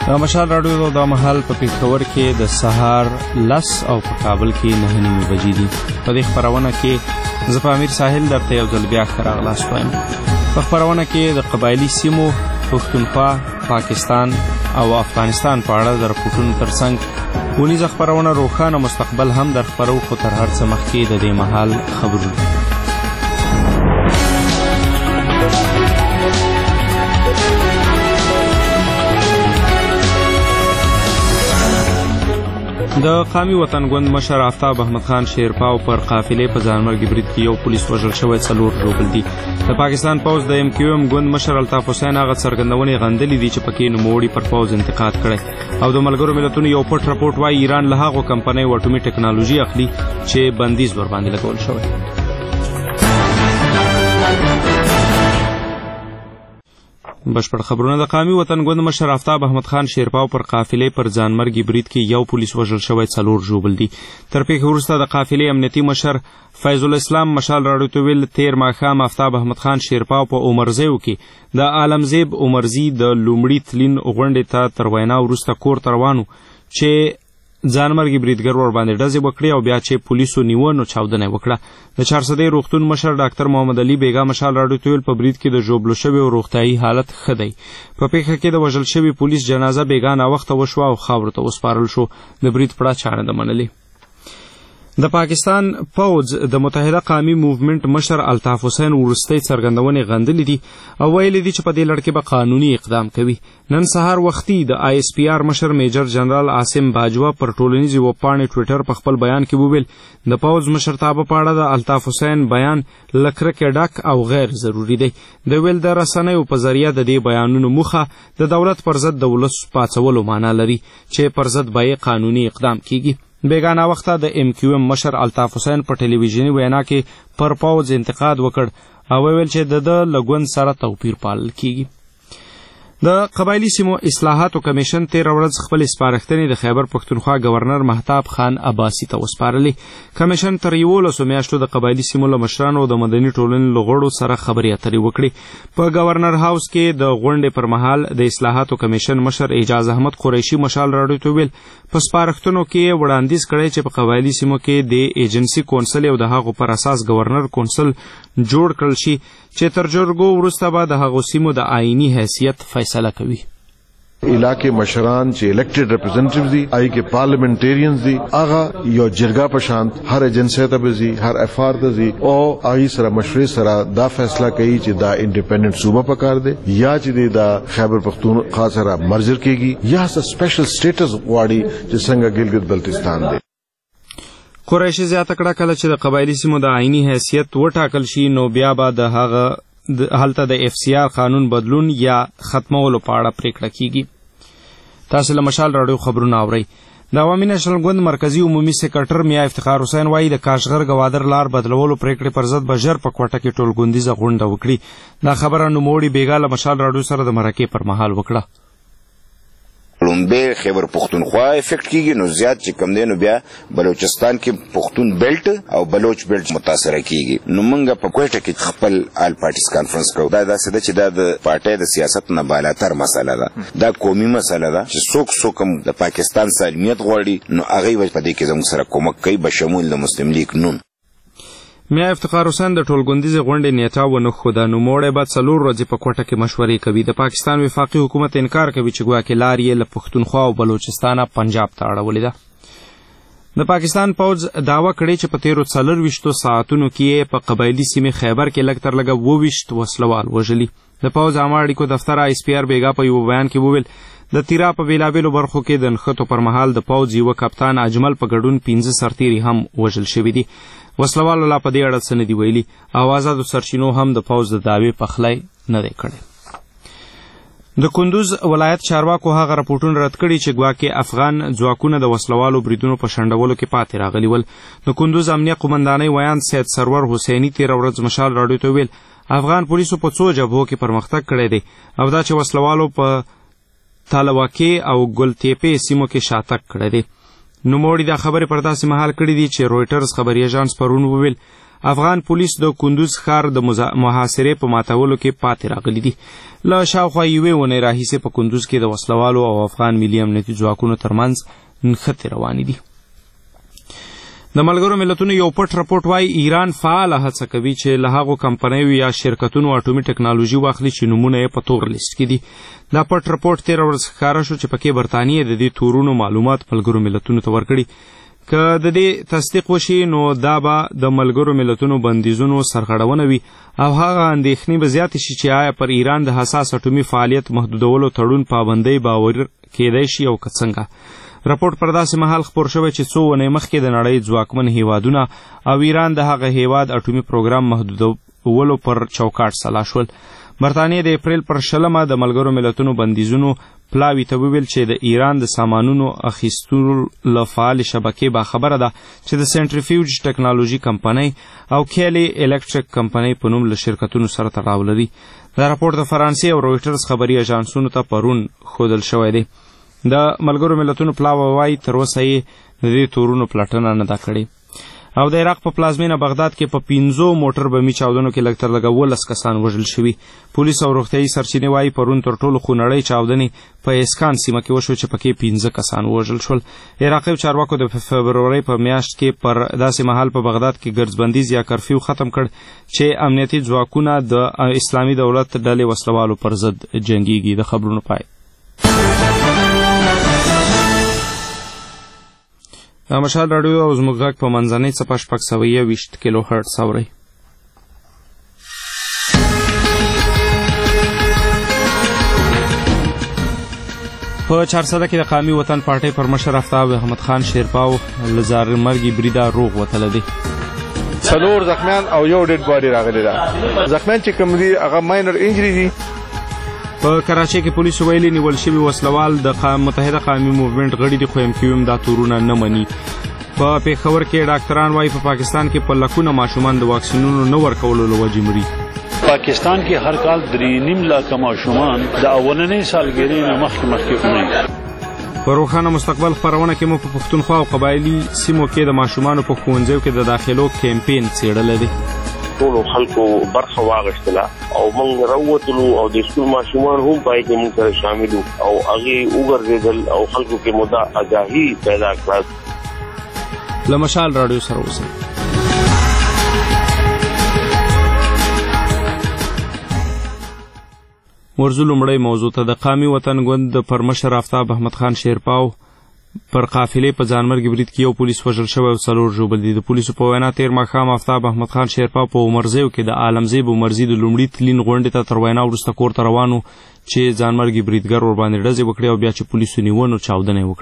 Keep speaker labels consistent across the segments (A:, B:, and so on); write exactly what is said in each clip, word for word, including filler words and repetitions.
A: د مشال راډیو د مهال په پېښور کې د سهار لس او په کابل کې نهه نیمې بجې دي. په دې خپرونه کې زه په امیر ساحل درته یو ځل بیا ښه راغلاست وایم. په خپرونه کې د قبایلي سیمو، پښتونخوا، پاکستان او افغانستان په اړه د رپورټونو ترڅنګ ونیزه خپرونه روښانه مستقبل هم در خپرو، خو تر هر څه مخکې د دې مهال خبرونه. د قامي وطن ګوند مشر آفتاب احمد خان شیرپاو پر قافلې په ځانمرګي برید کې یو پولیس وژل شوی، څلور ژوبل دي. د پاکستان پوځ د ایم کیو ایم ګوند مشر الطاف حسین هغه څرګندونې غندلې دي چې پکې نوموړي پر پوځ انتقاد کړی، او د ملګرو ملتونو یو پټ راپورټ وایي ایران له هغو کمپنیو اټومي ټکنالوژي اخلي چې بندیز ورباندې لګول شوی. بشپړ خبرونه. د قامي وطن ګوند مشر آفتاب احمد خان شیرپاو پر قافلې پر ځانمرګي برید کې یو پولیس وژل شوی، څلور ژوبل دي. تر پېښې وروسته د قافلې امنیتي مشر فیض الاسلام مشال راډیو ته ویل تېر ماښام آفتاب احمد خان شیرپاو په عمرزیو کې د عالمزیب عمرزي د لومړي تلین غونډې ته تر وینا وروسته کور ته روان و چې ځانمرګي بریدګر ورباندې ډزې وکړې، او بیا چې پولیسو نیوه نو چاودنه وکړه. د چارسدې روغتون مشر ډاکټر محمد علي بیګا مشال راډیو ته ویل په برید کې د ژوبلو شویو روغتیایي حالت ښه دی. په پیښه کې د وژل شوي پولیس جنازه بیګا ناوخته وشوه او خاورو ته وسپارل شو. د برید پړه چا نه ده منلې. د پاکستان پوځ د متحده قومي موومنټ مشر الطاف حسین وروستۍ څرګندونې غندلې دي او ویلي دي چې په دې لړ کې به قانوني اقدام کوي. نن سهار وختي د آی اس پی آر مشر میجر جنرال عاصم باجوه پر ټولنیزې ویبپاڼې ټویټر په خپل بیان کې وویل د پوځ مشرتابه په اړه د الطاف حسین بیان له کرکې ډک او غیر ضروري دی. د ویل د رسنیو په ذریعه د دې بیانونو موخه د دولت پر ضد د ولس پاڅولو معنا لري چې پر ضد به قانوني اقدام کیږي. بیګانه وخته د ایم کیو ایم مشر الطاف حسین په ټلویزیوني وینا کې پر پوځ انتقاد وکړ او ویل چې د د لګون سره توپیر پالل کیږي. د قبایلی سیمو اصلاحاتو کمیشن تېره ورځ خپلې سپارښتنې د خیبر پښتونخوا گورنر مهتاب خان عباسي ته وسپارلې. کمیشن تر یولسو میاشتو د قبایلی سیمو له مشرانو او د مدني ټولنې له غړو سره خبرې اترې وکړې. په گورنر هاوس کې د غونډې پر مهال د اصلاحاتو کمیشن مشر اعجاز احمد قریشي مشال راډیو ته ویل په سپارښتنو کې وړاندیز کړی چې په قبایلی سیمو کې د ایجنسي کونسل او د هغو پر اساس گورنر کونسل جوړ کړل شي چې تر جرګو وروسته به د هغو سیمو د آئینی حیثیت فیصله کوي.
B: علاقے مشران چې الیکټډ ریپرزینټیټیوز دي، آی کې پارلیمنټریانز دي، هغه یو جرګه په شان هر ایجنسی ته بزي، هر اف آر ته زی او آی سره مشورې سره دا فیصله کوي چې دا انډیپندنٹ صوبه پکار دی یا چې دا خیبر پختونخوا سره مرجر کیږي یا سپیشل سټیټس واړي چې څنګه ګلګت بلتستان دی.
A: قریشي زیاته کړه کله چې د قبایلی سیمو د آئینی حیثیت وټاکل شي نو بیا به د هغه هلته د اف سی آر قانون بدلون یا ختمولو په اړه پریکړه کیږي. تاسو له مشال راډیو خبرونه اورئ. د عوامي نېشنل ګوند مرکزی عمومي سکرټر میا افتخار حسین وایي د کاشغر ګوادر لار بدلولو پریکړې پر ضد به ژر په کوټه کې ټولګوندیزه غونډه وکړي. دا خبره نوموړي بیګا له مشال راډیو سره د مرکې پر مهال وکړه.
C: لومبه خیبر پختونخوا افیکٹ کیږي نو زیات چې کم دی نو بیا بلوچستان کې پختون بیلټ او بلوچ بیلټ متاثر کیږي. نو موږ په کوټه کې خپل آل پارټیز کانفرنس کوو. دا داسې ده چې دا د پارټۍ د سیاست نه بالاتر مسله ده، دا قومي مسله ده چې څوک څوک هم د پاکستان سالمیت غواړي نو هغه به په دې کې زموږ سره کومک کوي بشمول د مسلم لیگ نون.
A: میا افتخار حسین د ټولګوندیزې غونډې نیټه ونه ښوده. نوموړی به څلور ورځې په کوټه کې مشورې کوي. د پاکستان وفاقي حکومت انکار کوي چې ګواکې لار یې له پښتونخوا او بلوچستانه پنجاب ته اړولې ده. د پاکستان پوځ دعوه کړې چې په تیرو څلرویشتو ساعتونو کې په قبایلي سیمې خیبر کې لږ تر لږه اووه ویشت وسلوال وژلي. د پوځ عامه اړیکو دفتر آی اس پی آر بیګا په یو بیان کې وویل د تیرا په بیلابیلو برخو کې د نښتو پر مهال د پوځ یوه کپتان اجمل په ګډون پنځه سرتیري هم وژل شوي دي. وسلوالو لا په دې اړه څه نه دي ویلي او آزادو سرچینو هم د پوځ د دعوې پخلی نه دی کړی. د کندوز ولایت چارواکو هغه راپورټونه رد کړي چې ګواکې افغان ځواکونه د وسلوالو بریدونو په شنډولو کې پاتې راغلي ول. د کندوز امنیه قومندانۍ ویان سید سرور حسیني تېره ورځ مشال راډیو ته ویل افغان پولیسو په څو جبهو کې پرمختګ کړی دی او دا چې وسلوالو په تالواکې او ګلتیپې سیمو کې شاتګ کړی دی. نوموړي دا خبرې پر داسې مهال کړې دي چې رویټرز خبري اژانس پرون وویل افغان پولیس د کندوز ښار د محاصرې په ماتولو کې پاتې راغلي دي. له شاوخوا یوې اونۍ راهیسې په کندوز کې د وسلوالو او افغان ملي امنیتي ځواکونو ترمنځ نښتې روانې دي. د ملګرو ملتونو یو پټ راپورټ وایي ایران فعاله هڅه کوي چې له هغو کمپنیو یا شرکتونو اټومي ټکنالوژي واخلي چې نومونه یې په تور لیست کې دي. دا پټ راپورټ تېره ورځ ښکاره شو چې پکې برطانیې د دې تورونو معلومات ملګرو ملتونو ته ورکړي. که د دې تصدیق وشي نو دا به د ملګرو ملتونو بندیزونو سرغړونه وي او هغه اندېښنې به زیاتې شي چې آیا پر ایران د حساس اټومي فعالیت محدودولو تړون پابندۍ باور کېدی شي او که څنګه. راپورټ پر داسې مهال خپور شوی چې څو اونۍ مخکې د نړۍ ځواکمن هیوادونه او ایران د هغه هیواد اټومي پروګرام محدودولو پر چوکاټ سلا شول. برطانیې د اپریل پر شلمه د ملګرو ملتونو بندیزونو پلاوي ته وویل چې د ایران د سامانونو اخیستلو له فعالې شبکې باخبره ده چې د سنټریفیوج ټکنالوژي کمپنۍ او کیلی الکتریک کمپنۍ په نوم له شرکتونو سره تړاو لري. دا راپورټ د فرانسې او رویټرز خبري اژانسونو ته پرون ښودل شوی دی. د ملګرو ملتونو پلاوی وایي تر اوسه یې د دې تورونو پلټنه نه ده کړې. او د عراق په پلازمینه بغداد کې په پنځو موټر بمي چاودنو کې لږ تر لږه ولس کسان وژل شوي. پولیس او روغتیایي سرچینې وایي پرون تر ټولو خونړۍ چاودنې په اسکان سیمه کې وشو چې پکې پنځه کسان وژل شول. عراقي چارواکو د فبرورۍ په میاشت کې پر داسې مهال په بغداد کې ګرځبندیز یا کرفیو ختم کړ چې امنیتي ځواکونه د اسلامي دولت ډلې وسلوالو پر ضد جنګیږي. د خبرونو پای. د مشال راډیو او زموږ غږ په منځنۍ څپه شپږ سوه یوویشت کیلو هرټز اورئ. په چارسده کې د قومي وطن پارټۍ پر مشر آفتاب احمد خان شیرپاو له زارمرګي بریده روغ وتلی دی.
B: څلور زخمیان او یو ډیډ باډي راغلی ده. زخمیان چې کوم دي هغه ماینر انجری دي. په کراچۍ کې پولیسو ویلي نیول شوي وسلوال د متحده قومي موومنټ غړي دي خو ایم کیو ایم دا تورونه نه مني. په پېښور کې ډاکټران وایي په پاکستان کې په لکونه ماشومان د واکسینونو نه ورکولو له وجې مري.
D: پاکستان کې هر کال درې نیم لاکه ماشومان د اولنۍ سالګرۍ نه مخکې مخکې مري.
A: په روښانه مستقبل خپرونه کې مو په پښتونخوا او قبایلي سیمو کې د ماشومانو په ښوونځیو کې د داخلو کیمپین څېړلی دی.
E: ټولو خلکو برخه واغښتله او موږ راووتلو او د سکول ماشومان هم پای کې موږ سره شامل وو او هغې وګرځېدل او خلکو کې مو دا آګاهي پیدا کړه.
A: له مشال راډیو سره اوسئ. ورځو لومړۍ موضوع ته. د قومي وطن ګوند پر مشر آفتاب احمد خان شیرپاو پر قافلې په ځانمرګي برید کې یو پولیس وژل شوی او څلور ژوبل دي. د پولیسو په وینا تېر ماښام آفتاب احمد خان شیرپاو په عمرزیو کې د عالمزیب عمرزي د لومړي تلین غونډې ته تر وینا وروسته کور ته روان و چې ځانمرګي بریدګر ورباندې ډزې وکړې او بیا چې پولیسو نیونه چاودنه یې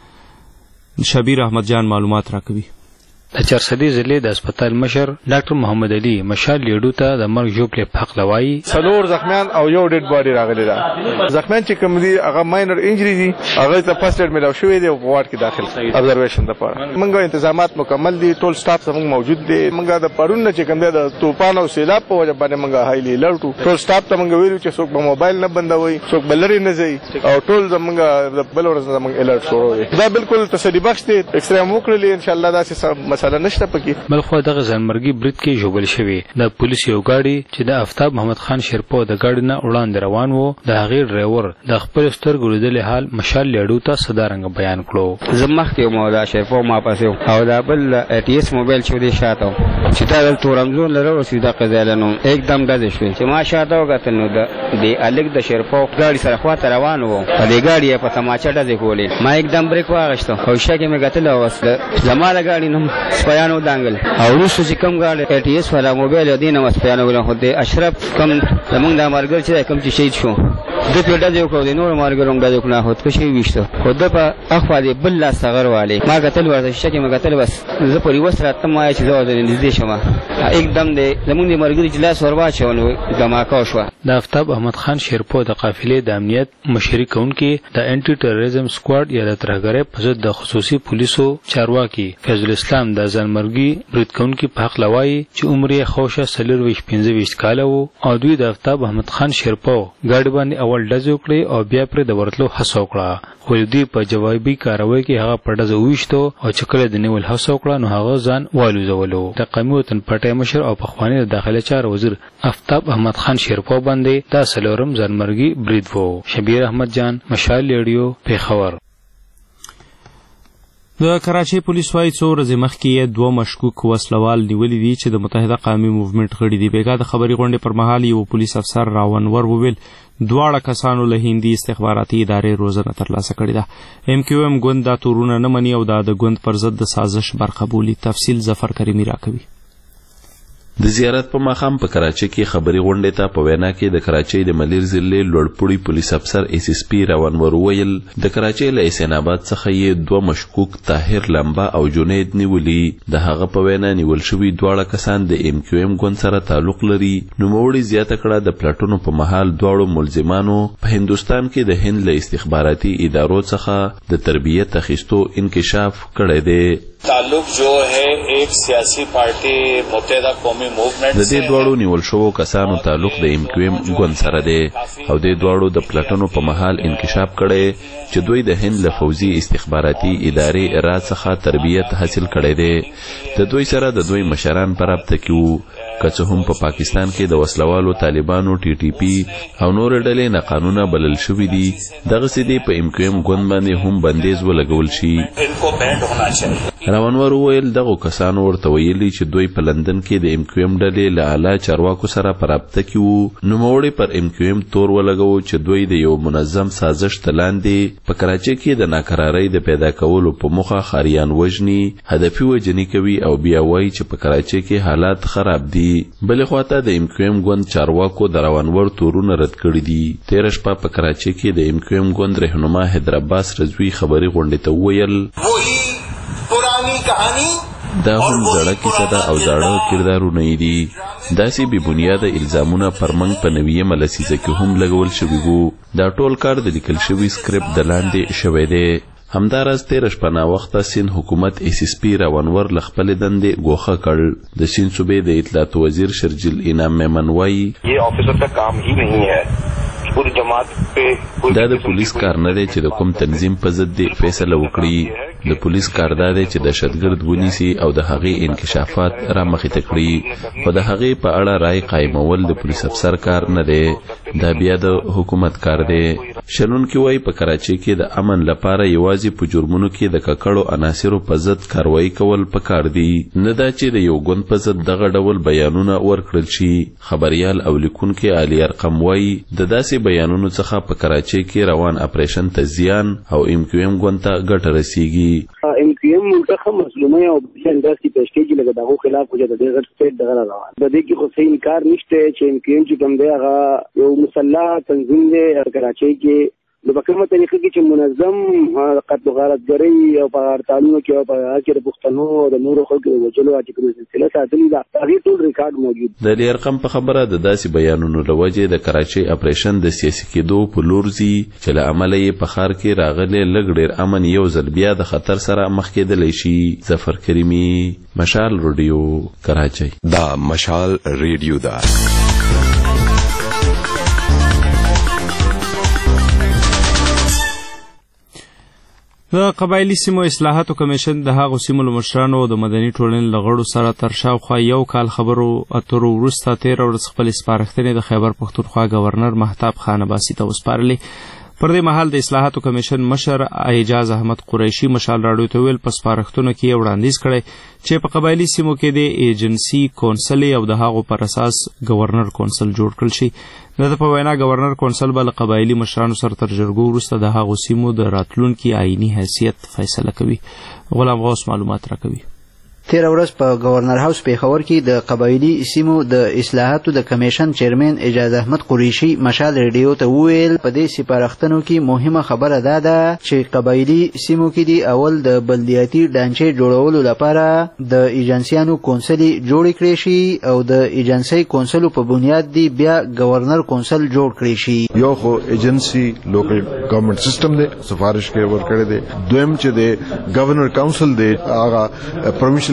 A: وکړه. شبیر احمد جان معلومات راکوي.
F: د چارسدې ضلع د هسپتال مشر ډاکټر محمد علي مشال لیډو ته د مرګ ژوبلې په حق لوایي
B: څلور زخمیان او یو ډیډ باډي راغلی ده. زخمیان چې کوم دي هغه ماینر انجری دي. هغه ته فرست ایډ ملاو شوی دی او په وارډ کې داخل ابزرویشن لپاره. موږ انتظامات مکمل دي. ټول سټاف زموږ موجود دی. موږ د پرون نه چې کوم دی د طوفان او سیلاب په وجه باندې موږ هایلی الرټ وو. ټول سټاف ته موږ ویلو چې څوک به موبایل نه بندوي، څوک به لرې نه ځي او ټول زموږ د بل ورځ زموږ الرټ شروع دی. دا بالکل تسلی بخش دی. ایکس رې وکړلې ان شاء الله داسې مسله نشته پکې.
F: بلخو دغه ځانمرګي برید کې ژوبل شوی د پولیس یو ګاډي چې د آفتاب محمد خان شیرپاو د ګاډي نه وړاندې روان وو د هغې ډرایور د خپل سترګو لیدلې حال مشال لیډو ته صدارنګ بیان کړو.
G: زه مخکې وم او دا شیرپاو ما پسې او دا بل ټي ایس موبایل چې دی شاته چې تا دلته رمزون لره سیده قضایله نو एकदम ډزې شوې چې ما شاته وکتل نو د الګ د شیرپاو ګاډي سره خواته روان وو په دې ګاډي یې په تماچه ډزې کولې. ما एकदम بریک واغېسته او شا کې مې کتل اوس زما د ګاډي نوم سپیانو دانګل او وروسته چې کوم ګاډی ټي ایس والا موبایل دی نو سپیانو ګل خو د اشرف کم زمونږ د مرګر چې کوم چې شهید شو د پیډه دی کو د نور مرګرونګ د کنه هوت کې شي وشته خو د په اخوا دی بل لا صغر والي ما قتل ورته شکه ما قتل بس زه پوری وسره تم ما چې زو د نږدې شمه एकदम دی زمونږ د مرګر چې لاس وروا چول دماکا شو.
F: د آفتاب احمد خان شیرپاو د قافلې د امنیت مشري کونکي د انټي ټیرریزم سکواډ یا د ترهګرۍ په ضد د خصوصي پولیسو چارواکي فیض الاسلام د ځانمرګي برید کونکي په حق لوایي چې عمر یې خوشه څلور ویشت پنځه ویشت کاله و او دوی د آفتاب احمد خان شیرپاو ګاډي باندې اول ډزې وکړې او بیا پرې د ورتلو هڅه وکړه، خو دوی په جوابي کاروي کې هغه په ډزه وویشتو او چې کله د نیول هڅه وکړه نو هغه ځان والوزولو. د قومي وطن پارټۍ مشر او پخوانی د داخله چارو وزیر آفتاب احمد خان شیرپو باندې دا څلورم ځانمرګي برید و. شبیر احمد جان، مشال ریډیو، پیښور. د کراچۍ پولیس وايي څو ورځې مخکې یې دوه مشکوک وسلوال نیولي دي چې د متحده قومي موومنټ غړي دي. بیګا د خبري غونډې پر مهال یو پولیس افسر راونور وویل دواړه کسانو له هندي استخباراتي ادارې روزنه ترلاسه کړې ده. ایم کیو ایم ګوند دا تورونه نه مني او دا د ګوند پر ضد د سازش برخه بولي. تفصیل ظفر کریمي راکوي.
H: د زیارت په ماښام په کراچۍ کې خبري غونډې ته په وینا کې د کراچۍ د ملیر ضلع لوړپوړي پولیس افسر ایس ایس پی راونور وویل د کراچۍ له حسین آباد څخه یې دوه مشکوک طاهر لمبا او جنید نیولي. د هغه په وینا نیول شوي دواړه کسان د ایم کیو ایم ګوند سره تعلق لري. نوموړي زیاته کړه د پلټونو په مهال دواړو ملزمانو په هندوستان کې د هند له استخباراتي ادارو څخه د تربیت اخیستو انکشاف کړی دی.
I: تعلق جو ہے ایک سیاسی پارٹی متحدہ قومی موومنٹ
H: د دې دواړو نیول شوو کسانو تعلق د ایم کیو ایم ګوند سره دی او د دواړو د پلټنو په مهال انکشاف کړي چې دوی د هند له فوزي استخباراتي ادارې را څخه تربیت حاصل کړي دي. د دوی سره د دوی مشران په رابطه کې وو، که څه هم په پاکستان کې د وسلوالو طالبانو ټي ټي پی او نور ډلې ناقانونه بلل شوي دي. دغسې دي په ایم کیو ایم ګوند باندې هم بندیز ولګول شي. راونور وویل دغو کسانو ورته ویلي چې دوی په لندن کې د ایم کیو ایم ډلې له اعلی چارواکو سره په رابطه کې وو. نوموړي پر ایم کیو ایم تور ولګو چې دوی د یو منظم سازش ته لاندې په کراچۍ کې د ناکرارۍ د پیدا کولو په موخه ښاریان وژني، هدفي وژنې کوي او بیا وایي چې په کراچۍ کې حالات خراب دي. بلې خواته د ایم کیو ایم ګوند چارواکو د راونور تورونه رد کړي دي. تېره شپه په کراچۍ کې د ایم کیو ایم ګوند رهنما حیدر عباس رضوي خبري غونډې ته وویل دا هم زړه کیسه ده او زاړه کردارونه یې دي. داسې بې بنیاده الزامونه پر موږ په نویمه لسیزه کې هم لګول شوي وو. دا ټول کار د لیکل شوي سکرپټ د لاندې شوی دی. همداراز تېره شپه ناوخته سیند حکومت ایس ایس پی راونور له خپلې دندې ګوښه کړ. د سیند صوبې د اطلاعات وزیر شرجیل انعام میمن وایي دا د پولیس کار نه دی چې د کوم تنظیم په ضد دی فیصله وکړي. د پولیس کار دا دی چې دهشتګرد ونیسي او د هغې انکشافات را مخې ته کړي، خو د هغې په اړه رای قایمول د پولیس افسر کار نه دی، دا بیا د حکومت کار دی. شنونکي وایي په کراچۍ کې د امن لپاره یوازې په جرمونو کې د ککړو عناصرو په ضد کاروایي کول پکار دي، نه دا چې د یو ګوند په ضد دغه ډول بیانونه ورکړل شي. خبریال او لیکونکی علي ارقم وایي د داسې بیانونو څخه په کراچۍ کې روان اپریشن ته زیان او ایم کیو ایم ګوند ته ګټه رسیږي.
J: ایم کیو ایم منتخب مظلومه او انداسي پېښ کېږي لکه دغه خلاف وجه د دې غټ سټیټ دغه روان د دې کې خو صحیح انکار نشته چې ایم کیو ایم چې کوم دی هغه یو مسلح تنظیم دی کراچۍ کې د بکرمه طریقې کې چې منظم قتل غارتګرۍ او په هړتالونو کې او په هغه کې د پښتنو او د نورو خلکو د وژلو چې کومه سلسله ساتلې ده هغې ټول ریکارډ موجود.
H: د علي ارقم په خبره د داسې بیانونو له وجې د کراچۍ اپریشن د سیاسي کېدو په لور ځي چې له امله یې په ښار کې راغلی لږ ډېر امن یو ځل بیا د خطر سره مخ کېدلی شي. ظفر کریمي، مشال ریډیو، کراچۍ.
K: دا مشال ریډیو ده.
A: د قبایلی سیمو اصلاحاتو کمیشن د هغو سیمو له مشرانو او د مدني ټولنې له غړو سره تر شاوخوا یو کال خبرو اترو وروسته تېره ورځ خپلې سپارښتنې د خیبر پښتونخوا ګورنر مهتاب خان عباسي ته وسپارلې. پر دې مهال د اصلاحاتو کمیشن مشر اعجاز احمد قریشي مشال راډیو ته ویل په سپارښتنو کې یې وړاندیز کړی چې په قبایلي سیمو کې د ایجنسي کونسل او د هغو پر اساس ګورنر کونسل جوړ کړل شي. د ده په وینا ګورنر کونسل به له قبایلي مشرانو سره تر جرګو وروسته د هغو سیمو د راتلونکي آئیني حیثیت فیصله کوي. غلام غوث معلومات راکوي.
L: تیره ورځ په گورنر هاوس پیښور کې د قبایلی سیمو د اصلاحاتو د کمیشن چیرمن اعجاز احمد قریشي مشال ریډیو ته وویل په دې سپارښتنو کې مهمه خبره دا ده چې قبایلی سیمو کې د اول د بلدیاتي ډانچې جوړولو لپاره د ایجنسیانو کونسل جوړ کړي شي او د ایجنسي کونسل په بنیاد دی بیا گورنر کونسل جوړ کړي شي.
B: یو خو ایجنسی لوکل گورنمنت سیستم دی سفارش کې ورکړی دی، دویم چې د گورنر کونسل دی هغه پرمیشن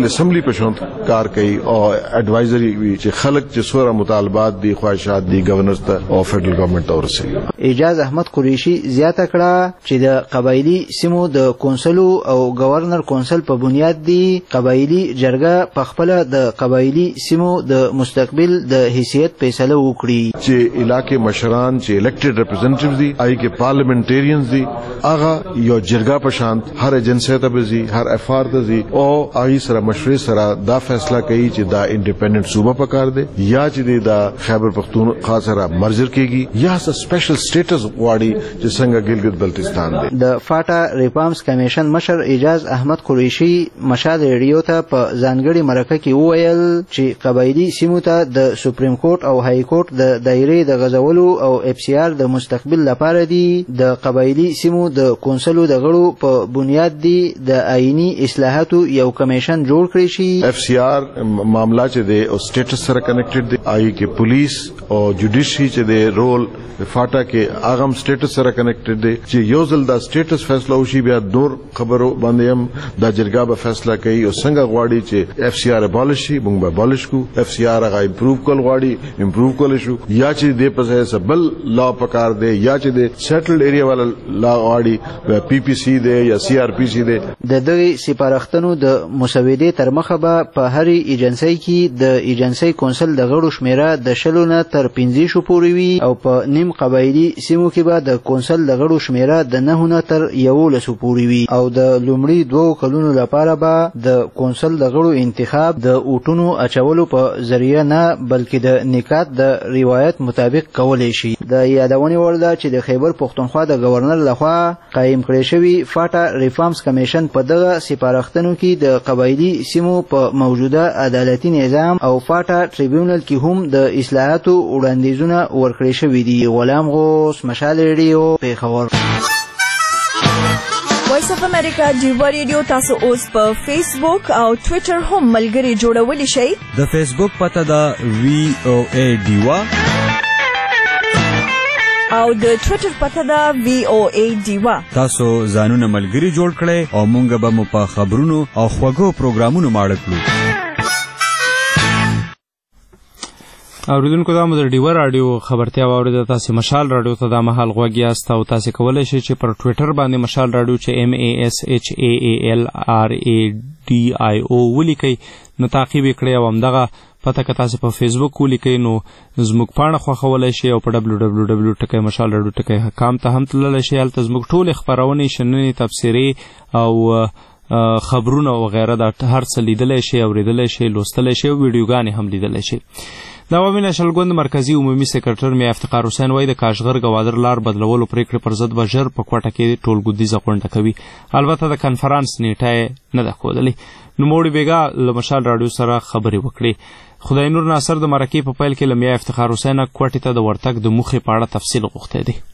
B: اسپیشل اسمبلی په شان کار کوي او اډوایزري وی چې خلک چې سوره مطالبات دي خواهشات دي گورنر ته او فدرل ګورنمنت ته ورسوي.
L: اعجاز احمد قریشي زیاته کړه چې د قبایلی سیمو د کونسلو او گورنر کونسل په بنیاد دي قبایلی جرګه په خپل د قبایلی سیمو د مستقبل د حیثیت فیصله وکړي
B: چې علاقې مشران چې الیکټډ ریپرزنټیټیوز دي آی کې پارلیمنټریانز دي هغه یو جرګه په شان هر ایجنسی ته بزي هر افار ته زی او آی سره مشورې سره دا فیصله کوي چې دا انډیپندنٹ صوبه پکار دی یا چې دا خیبر پختونخوا سره مرجر کیږي یا څه سپیشل سټیټس غواړي چې څنګه ګلګت بلتستان دی.
L: د فاټا ریفارمز کمیشن مشر اعجاز احمد قریشي مشال ریډیو ته په ځانګړي مرکه کې وویل چې قبایلی سیمو ته د سپریم کورټ او های کورټ د دایرې د غزولو او اف سی آر د مستقبل لپاره دي د قبایلی سیمو د کونسلو د غړو په بنیاد دي د آئینی اصلاحاتو یو کمیشن جوړ کړی شي.
B: اف سی آر معاملہ چې دی او سټیټس سره کنیکټډ دی آی کې پولیس او جوډیشي چې دی رول فاټا کې اغم سټیټس سره کنیکټډ دی چې یو ځل دا سټیټس فیصله وشي بیا نور خبرو باندې هم دا جرګه به فیصله کوي او څنګه غواړي چې اف سی آر ابالش شي موږ به ابالش کو اف سی آر هغه امپروو کول غواړي امپروو کول شو یا چې دې په ځای سبل لا پکار دی یا چې دې سیټلډ ایریا والا لا غواړي پی پی سی دی یا سی آر پی سی دی.
L: د دغه سپارښتنو د مسودې تر مخه به په هرې ایجنسی کې د ایجنسی کونسل د غړو شمیره د شلو نه تر پنځه شو پورې وي او په نیم قبایلی سیمو کې به د کونسل د غړو شمیره د نهو نه تر یولسو پورې وي او د لومړي دوو کلونو لپاره به د کونسل د غړو انتخاب د اوټونو اچولو په ذریعه نه بلکې د نکات د روایت مطابق کولی شي. د یادونې وړ ده چې د خیبر پختونخوا د گورنر لخوا قایم کړی شوی فاټا ریفارمز کمیشن په دغه سپارښتنو کې د قبایلی سیمو په موجوده عدالتي نظام او فاټا ټریبیونل کې هم د اصلاحاتو وړاندیزونه ورکړی شوي دي. غلام غوث مشال ریډیو پیښور.
M: وایس اف امریکا ډیوا ریډیو تاسو اوس په فیسبوک او ټوئیټر هم ملګري جوړولی شئ.
N: د فیسبوک پته ده وی او ای ډیوا
M: او د ټوئیټر پته ده وی او ای ډیوا.
N: تاسو ځانونه ملګري جوړ کړئ او مونږ به مو په خبرونو او خوږو پروګرامونو ماړه کړو.
A: اوریدونکو دا مو د ډیوا رادیو خبرتیا واوریده. تاسو مشال رادیو ته د مهال غوږ یاست او تاسو کولای شئ چې پر ټوئیټر باندې مشال رادیو چې ایم ای ایس ایچ ای ای ایل آر ای ډی آی او ولیکئ نو تعقیب کړئ او همدغه پته که تاسو په فیسبوک ولیکئ نو زموږ پاڼه خوښولی شئ او په ډبلیو ډبلیو ډبلیو ټکی مشال رادیو ټکی کام ته هم تللی شئ. هلته زموږ ټولې خپرونې شننې تبصرې او خبرونه وغیره دا هر څه لیدلی شئ اورېدلی شئ لوستلی شئ او ویډیوګانې هم لیدلی شئ. د عوامي نشل ګوند مرکزی عمومي سکرټر میا افتخار حسین وایي د کاشغر ګوادر لار بدلولو پریکړې پر ضد به ژر په کوټه کې ټولګودیزه غونډه کوي. البته د کنفرانس نیټه نه ده ښودلې. نوموړي بیګا له مشال راډیو سره خبرې وکړې. خدای نور ناصر د مرکې په پیل کې له میا افتخار حسین کوټې ته د ورتګ د موخې په اړه تفصیل غوښتی دی.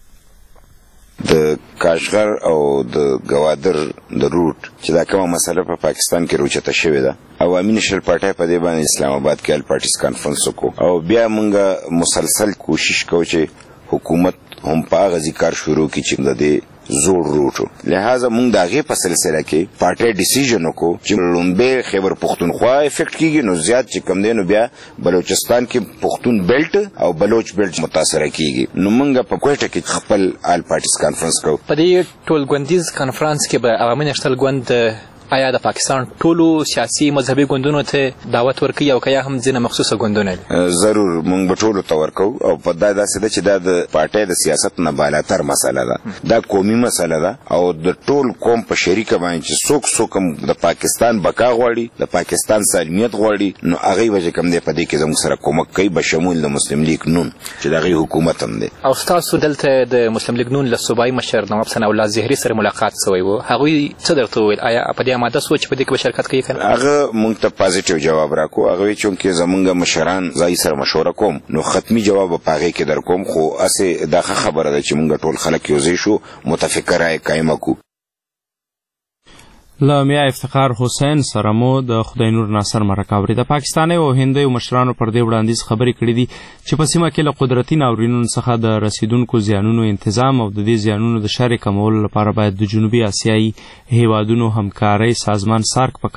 C: د کاشغر او د ګوادر د روټ چې دا کومه مسله په پاکستان کې روچته شوې ده عوامي نشل پارټي په دې باندې اسلام آباد کې ال پارټیز کانفرنس وکړو او بیا موږ مسلسل کوشش کوو چې حکومت هم په هغه ذکر شروع کړي چې د دې زوړ روټو لہذا موږ د هغې په سلسله کې پارټي ډیسیژن وکړو چې لومبې خیبر پختونخوا افیکټ کیږي نو زیات چې کم دی نو بیا بلوچستان کې پختون بیلټ او بلوچ بیلټ متاثره کیږي نو موږ په کوټه کې خپل آل پارټیز کانفرنس کوو.
O: په دې ټولګوندیز کانفرنس کې به عوامي نشل ګوند آیا د پاکستان ټولو سیاسي مذهبي ګوندونو ته دعوت ورکوي او که یا هم ځینې مخصوصه ګوندونه دي؟
C: ضرور موږ به ټولو ته ورکوو او په دا داسې ده چې دا د پارټۍ د سیاست نه بالاتر مسله ده دا قومي مسله ده او د ټول قوم په شریکه باندې چې څوک څوک هم د پاکستان بقا غواړي د پاکستان سالمیت غواړي نو هغوی به چې کوم دی په دې کې زموږ سره کومک کوي بشمول د مسلم لیگ نون چې د هغوی حکومت هم دی.
O: او ستاسو دلته د مسلم لیگ نون له صوبایي مشر نواب ثناء الله زهري سره ملاقات شوی و هغوی څه درته وویل؟ آیا په دې اماده سوه چې په دې کې شرکت کوي کنه؟
C: هغه مونږ ته پازیټیو جواب راکو. هغه چونکې زمونږ مشران ځای سره مشوره کوم نو ختمي جواب په هغې کې در کوم خو هسې دا ښه خبره ده چې مونږ ټول خلک یو ځای شو متفقه رایې قایمه کړو.
A: له میا افتخار حسین سره مو د خدای نور ناصر مرکه اورېده. پاکستاني او هندیو مشرانو پر دې وړاندیز خبرې کړې دي چې په سیمه کې له قدرتي ناورینونو څخه د رسیدونکو زیانونو انتظام او د دې زیانونو د شرې کمولو لپاره باید د جنوبي اسیایي هیوادونو همکارۍ سازمان سارک په کچ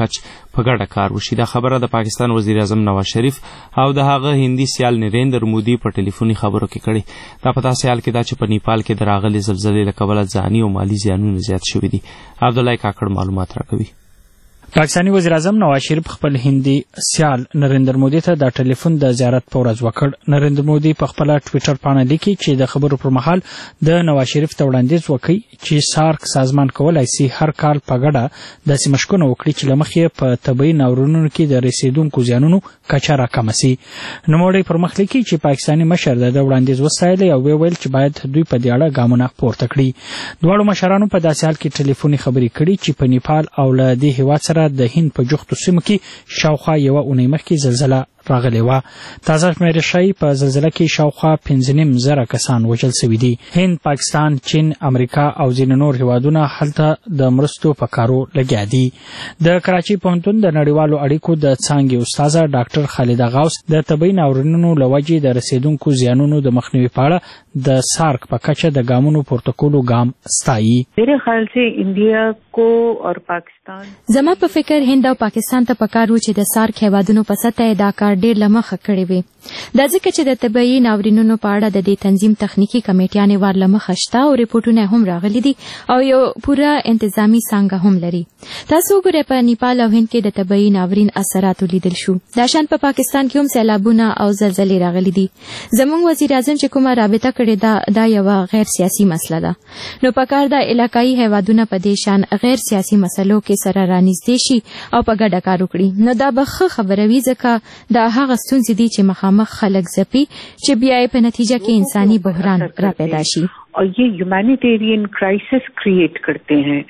A: په ګډه کار وشي. دا خبره د پاکستان وزیر اعظم نواز شریف او د هغه هندي سیال نریندر مودي په ټلیفوني خبرو کې کړې. دا په داسې حال کې ده چې په نیپال کې د راغلې زلزلې له کبله ځاني او مالي زیانونه زیات شوي دي. عبدالله کاکړ معلومات راکوي.
P: پاکستاني وزیر اعظم نواز شریف خپل هندي سیال نریندر مودي ته د ټلیفون د زیارت په ورځ وکړ. نریندر مودي په خپل ټویټر باندې لیکي چې د خبرو پر مهال د نواز شریف ته وړاندیز وکړي چې سارک سازمان کولای شي هر کال په ګډه داسې مشکونه وکړي چې له مخې په طبیعي ناورینونو کې د رسیدونکو زیانونو کچه راکمه سي. نوموړی پر مخ لیکي چې پاکستاني مشر د وړاندیز وستایلی او ویل چې باید دوی په دې اړه ګامونه پورته کړي. دواړو مشرانو په داسې حال کې ټلیفوني خبرې کړي چې په نیپال او له دې هیواد سره د هند په جوختو سیمو کې شاوخوا یوه اونۍ مخکې زلزله راغلی وه. تازه شمېرې ښایي په زلزله کې شاوخوا پنځه نیم زره کسان وژل سوي دي. هند، پاکستان، چین، امریکا او ځینې نور هیوادونه هلته د مرستو په کارو لګیا دي. د کراچۍ پوهنتون د نړیوالو اړیکو د څانګې استاده ډاکټر خالده غوث د طبیعي ناورینونو له وجې د رسیدونکو زیانونو د مخنیوي په اړه د سارک په کچه د ګامونو پورته کولو ګام ستایي.
Q: میرے خیال سے انډیا کو اور پاکستان
R: زما په فکر هند او پاکستان ته پکار و چې د سارک هیوادونو په سطح دا کار ډېر لمخه کړی وي. دا ځکه چې د طبیعي ناورینونو په اړه د دې تنظیم تخنیکی کمیټیانې ور لمخه شته او ریپورټونه هم راغلي دي او یو پوره انتظامی څانګه هم لري. تاسو وګورئ په نیپال او هند کې د طبیعي ناورین اثرات ولیدل شو. دا شان په پاکستان کې هم سیلابونه او زلزلې راغلي دي. زموږ وزیر اعظم چې کومه رابطه کړې ده دا یوه غیر سیاسي مسله ده. نو پکار ده علاقایي هیوادونه په دې شان غیر سیاسي مسلو کې سره رانږدې شي او په ګډه کار وکړي. نو دا به ښه خبره وي ځکه دا هغه ستونزې دي چې مخامخ خلک ځپي چې بیا یې په نتیجه کې انساني بحران را پیدا شي
Q: اور یہ ہیومینیٹیرین کرائسس کریٹ کرتے ہیں.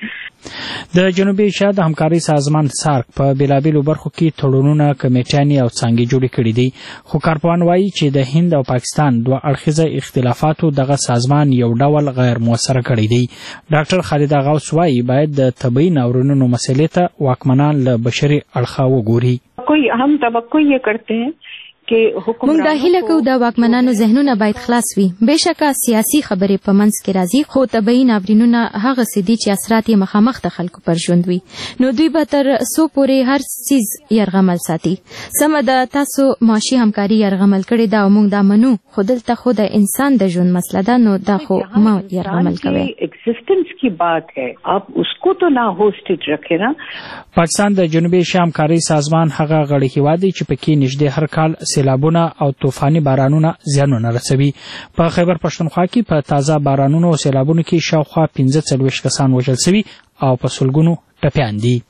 P: د جنوبي ایشیا د همکارۍ سازمان سارک په بیلابیلو برخو کې تړونونه، کمیټیانې او څانګې جوړې کړي دي. خو کارپوهان وایي چې د هند او پاکستان دوه اړخیزه اختلافاتو دغه سازمان یو ډول غیر موثره کړی دی. ډاکټر خالده غوث وایي باید د طبیعي ناورینونو مسئلې ته واکمنان له بشري اړخه وګوري.
Q: کوئی هم توقع یې کرتے ہیں
R: موږ دا هیله کوو د واکمنانو ذهنونه باید خلاص وي. بېشکه سیاسي خبرې په منځ کې راځي خو طبیعي ناورینونه هغه څه دي چې اثرات یې مخامخ د خلکو پر ژوند وي. نو دوی به تر څو پورې هر څیز یرغمل ساتي. سمه ده تاسو معاشي همکاري یرغمل کړې ده او موږ دا منو خو دلته خو د انسان د ژوند مسله ده نو دا خو مه یرغمل کوئ.
Q: ایگزسټنس کی بات ہے آپ اس کو تو نہ ہوسټیج رکھیں نا.
P: پاکستان د جنوبي ایشیا همکارۍ سازمان هغه غړی هیواد دی چې پکې نږدې هر کال سیلابونه او طوفاني بارانونه زیانونه رسوي. په خیبر پښتونخوا کې په تازه بارانونو او سیلابونو کې شاوخوا پنځه څلوېښت کسان وژل سوي او په سلګونو ټپیان دي.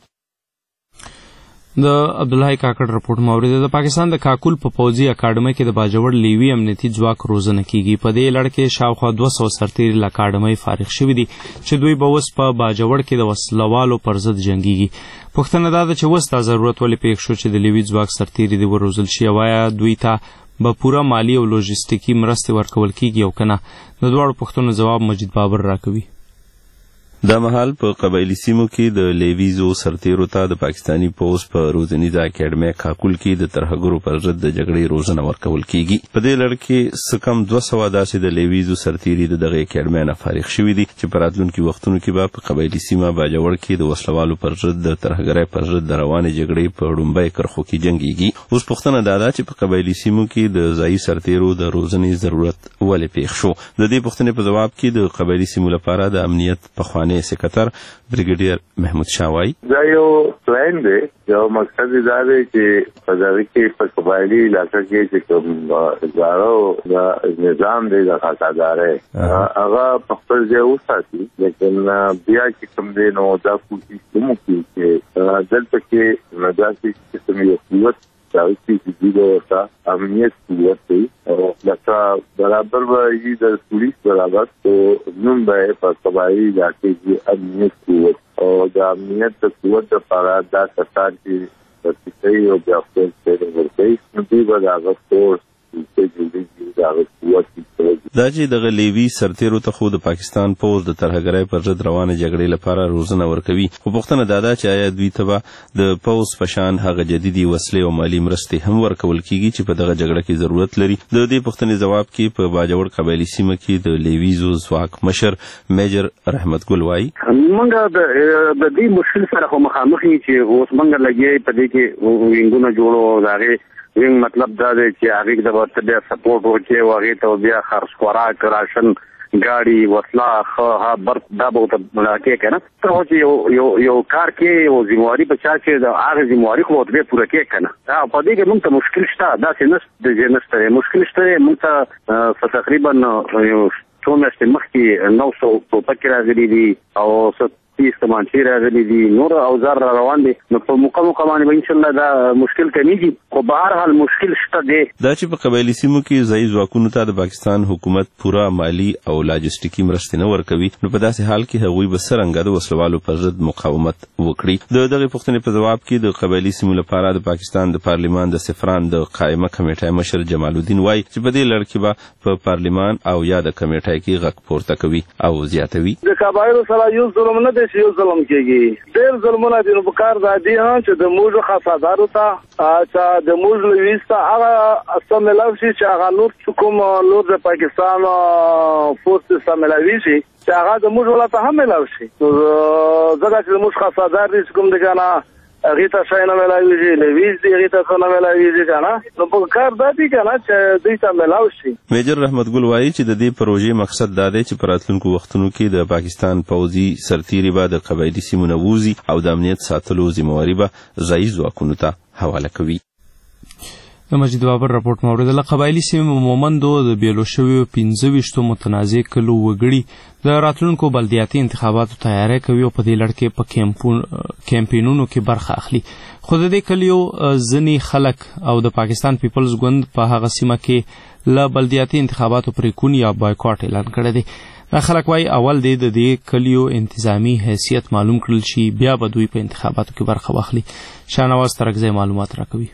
A: د عبدالله کاکړ رپورټ مورید. د پاکستان د کاکول په پوځي اکاډمۍ کې د باجوړ لیوي امنیتي ځواک روزنه کیږي. په دې لړ کې شاوخوا دوه سوه سرتیري له اکاډمۍ فارغ شوي دي چې دوی به اوس په باجوړ کې د وسلوالو پر ضد جنګیږي. پوښتنه دا ده چې اوس دا ضرورت ولې پېښ شو چې د لیوي ځواک سرتیري دې وروزل شي او آیا دوی ته به پوره مالی او لوژستیکي مرستې ورکول کیږي او که نه. د دواړو پوښتنو جواب مجید بابر راکوي.
H: دا مهال په قبایلی سیمو کې د لیویزو سرتیرو ته د پاکستانی پوز په روزنیزه اکیډمۍ کاکول کې د ترهګرو پر ضد د جګړې روزنه ورکول کیږي. په دې لړ کې څه کم دوه سوه داسې د لیویزو سرتیري د دغه اکیډمۍ نه فارغ شوي دي چې په راتلونکي وختونو کې به په قبایلي سیمه باجوړ کې د وسلوالو پر ضد د ترهګرۍ پر ضد د روانې جګړې په ړومبۍ کرښو کې جنګیږي. اوس پوښتنه دا ده چې په قبایلي سیمو کې د ځایي سرتیرو د روزنې ضرورت ولې پېښ شو. د دې پوښتنې په ځواب کې د قبایلي سیمو لپاره د امنیت پخوانی سکرټر بریګیډیر محمود شاه وایي
S: دا یو پلان دی. یو مقصد دا دی چې په دغه کې په قبایلي علاقه کې چې کوم ادارو د نظام دی د خاصادارۍ هغه په خپل ځای وساتي. لیکن بیا چې کوم دی نو دا کوشش کوم چې دلته کې داسې قسم یو قوت داوسی چې دوی ورته امنیت قوت دی او لکه برابر به د پولیس برابر تو نوم به په قبایلي علاقې کې امنیت قوت او د امنیت د قوت لپاره دا کسان چې ورتقي او بیا خپل ټریننګ ورکوي نو دوی به د هغه فورس چې جوړېږي د هغه قوت
H: دا چې دغه لیوي سرتیرو ته خو د پاکستان پوز د ترهګرۍ پر ضد روانه جګړې لپاره روزنه ورکوي، خو پوښتنه دا ده چې آیا دوی ته به د پوز په شان هغه جديدي وسلې او مالي مرستې هم ورکول کیږي چې په دغه جګړه کې ضرورت لري؟ د دې پوښتنې جواب کې په باجوړ قبایلي سیمه کې د لیویزو ځواک مشر میجر رحمت ګل وایي
T: موږ د دې مشکل سره خو مخامخ یو چې اوس موږ لګي په دې کې وینګونه جوړو داغه وینګ مطلب دا دی چې هغه د ورته بیا سپورټ ورکړي او هغه ته بیا خرڅ خوراک راشن ګاډي وسله خو بر دا به ته ملاقات کنه ته چې یو یو یو کار کې او ذمہواری په چا چې د هغه ذمہواری خو ته پوره کې کنه دا په دې کې موږ ته مشکل شته دا چې نس د جنسته مشکل شته موږ ته تقریبا یو څو میاشتې مخکې نو څو په پکې راغلي دي او تیس کمانچی راغلي دي نور اوزار را روان دي نو په موقع موقع باندې ان شاء الله دا مشکل کمیږي خو بهر حال مشکل شته دی
H: دا چې په قبایلي سیمو کې ځای ځواکونو ته د پاکستان حکومت پوره مالی او لاجستیکي مرستې نه ورکوي نو په داسې حال کې هغوی به څرنګه د وسلوالو پر ضد مقاومت وکړي؟ د دغه پوښتنې په جواب کې د قبایلي سیمو لپاره د پاکستان د پارلیمان د سفران د قائمه کمیټې مشر جمال الدین وایي چې په دې لړ کې به په پارلیمان او یا د کمیټې کې غږ پورته کوي او زیاتوي
U: د قبایلو سره یو ظلم نه دی یو ظلم کېږي ډېر ظلمونه دي نو په کار دا دي چې د موږ خاصادارو ته چې د موږ لویسته هغه استعمال شي چې هغه نور کوم نور د پاکستان فورس استعمال شي چې هغه د موږ ولته هم ملاوي شي زګا چې موږ خاصادار دي کوم د کنه غیتا شاینا ملاویږي لویز دی غیتا څنګه ملاویږي کنه نو په کار دادی کنه چې دوی ته ملاوي
H: میجر رحمت ګل وایي چې د دې پروژې مقصد دا دی چې په راتلونکو وختونو کې د پاکستان پوځي سرتیري به د قبایلي سیمو نه ووځي او د امنیت ساتلو ذمہواری به ځایي ځواکونو ته حواله کوي.
A: د مجید بابر راپورټ موریدل قبایلی سیمه مومندو د بیلو شویو پنځه ویشتو متنازع کلو وګړي د راتلونکو بلدیاتي انتخاباتو تیاری کوي او په دې لړ کې په کمپینونو کې برخه اخلي. خو د دې کلیو ځینې خلک او د پاکستان پیپلز ګوند په هغه سیمه کې له بلدیاتي انتخاباتو پریکون یا بایکاټ اعلان کړی دی. دا خلک وایي اول دی د دې کلیو انتظامی حیثیت معلوم کړل شي بیا به دوی په انتخاباتو کې برخه واخلي. شاهنواز ترکزی معلومات راکوي.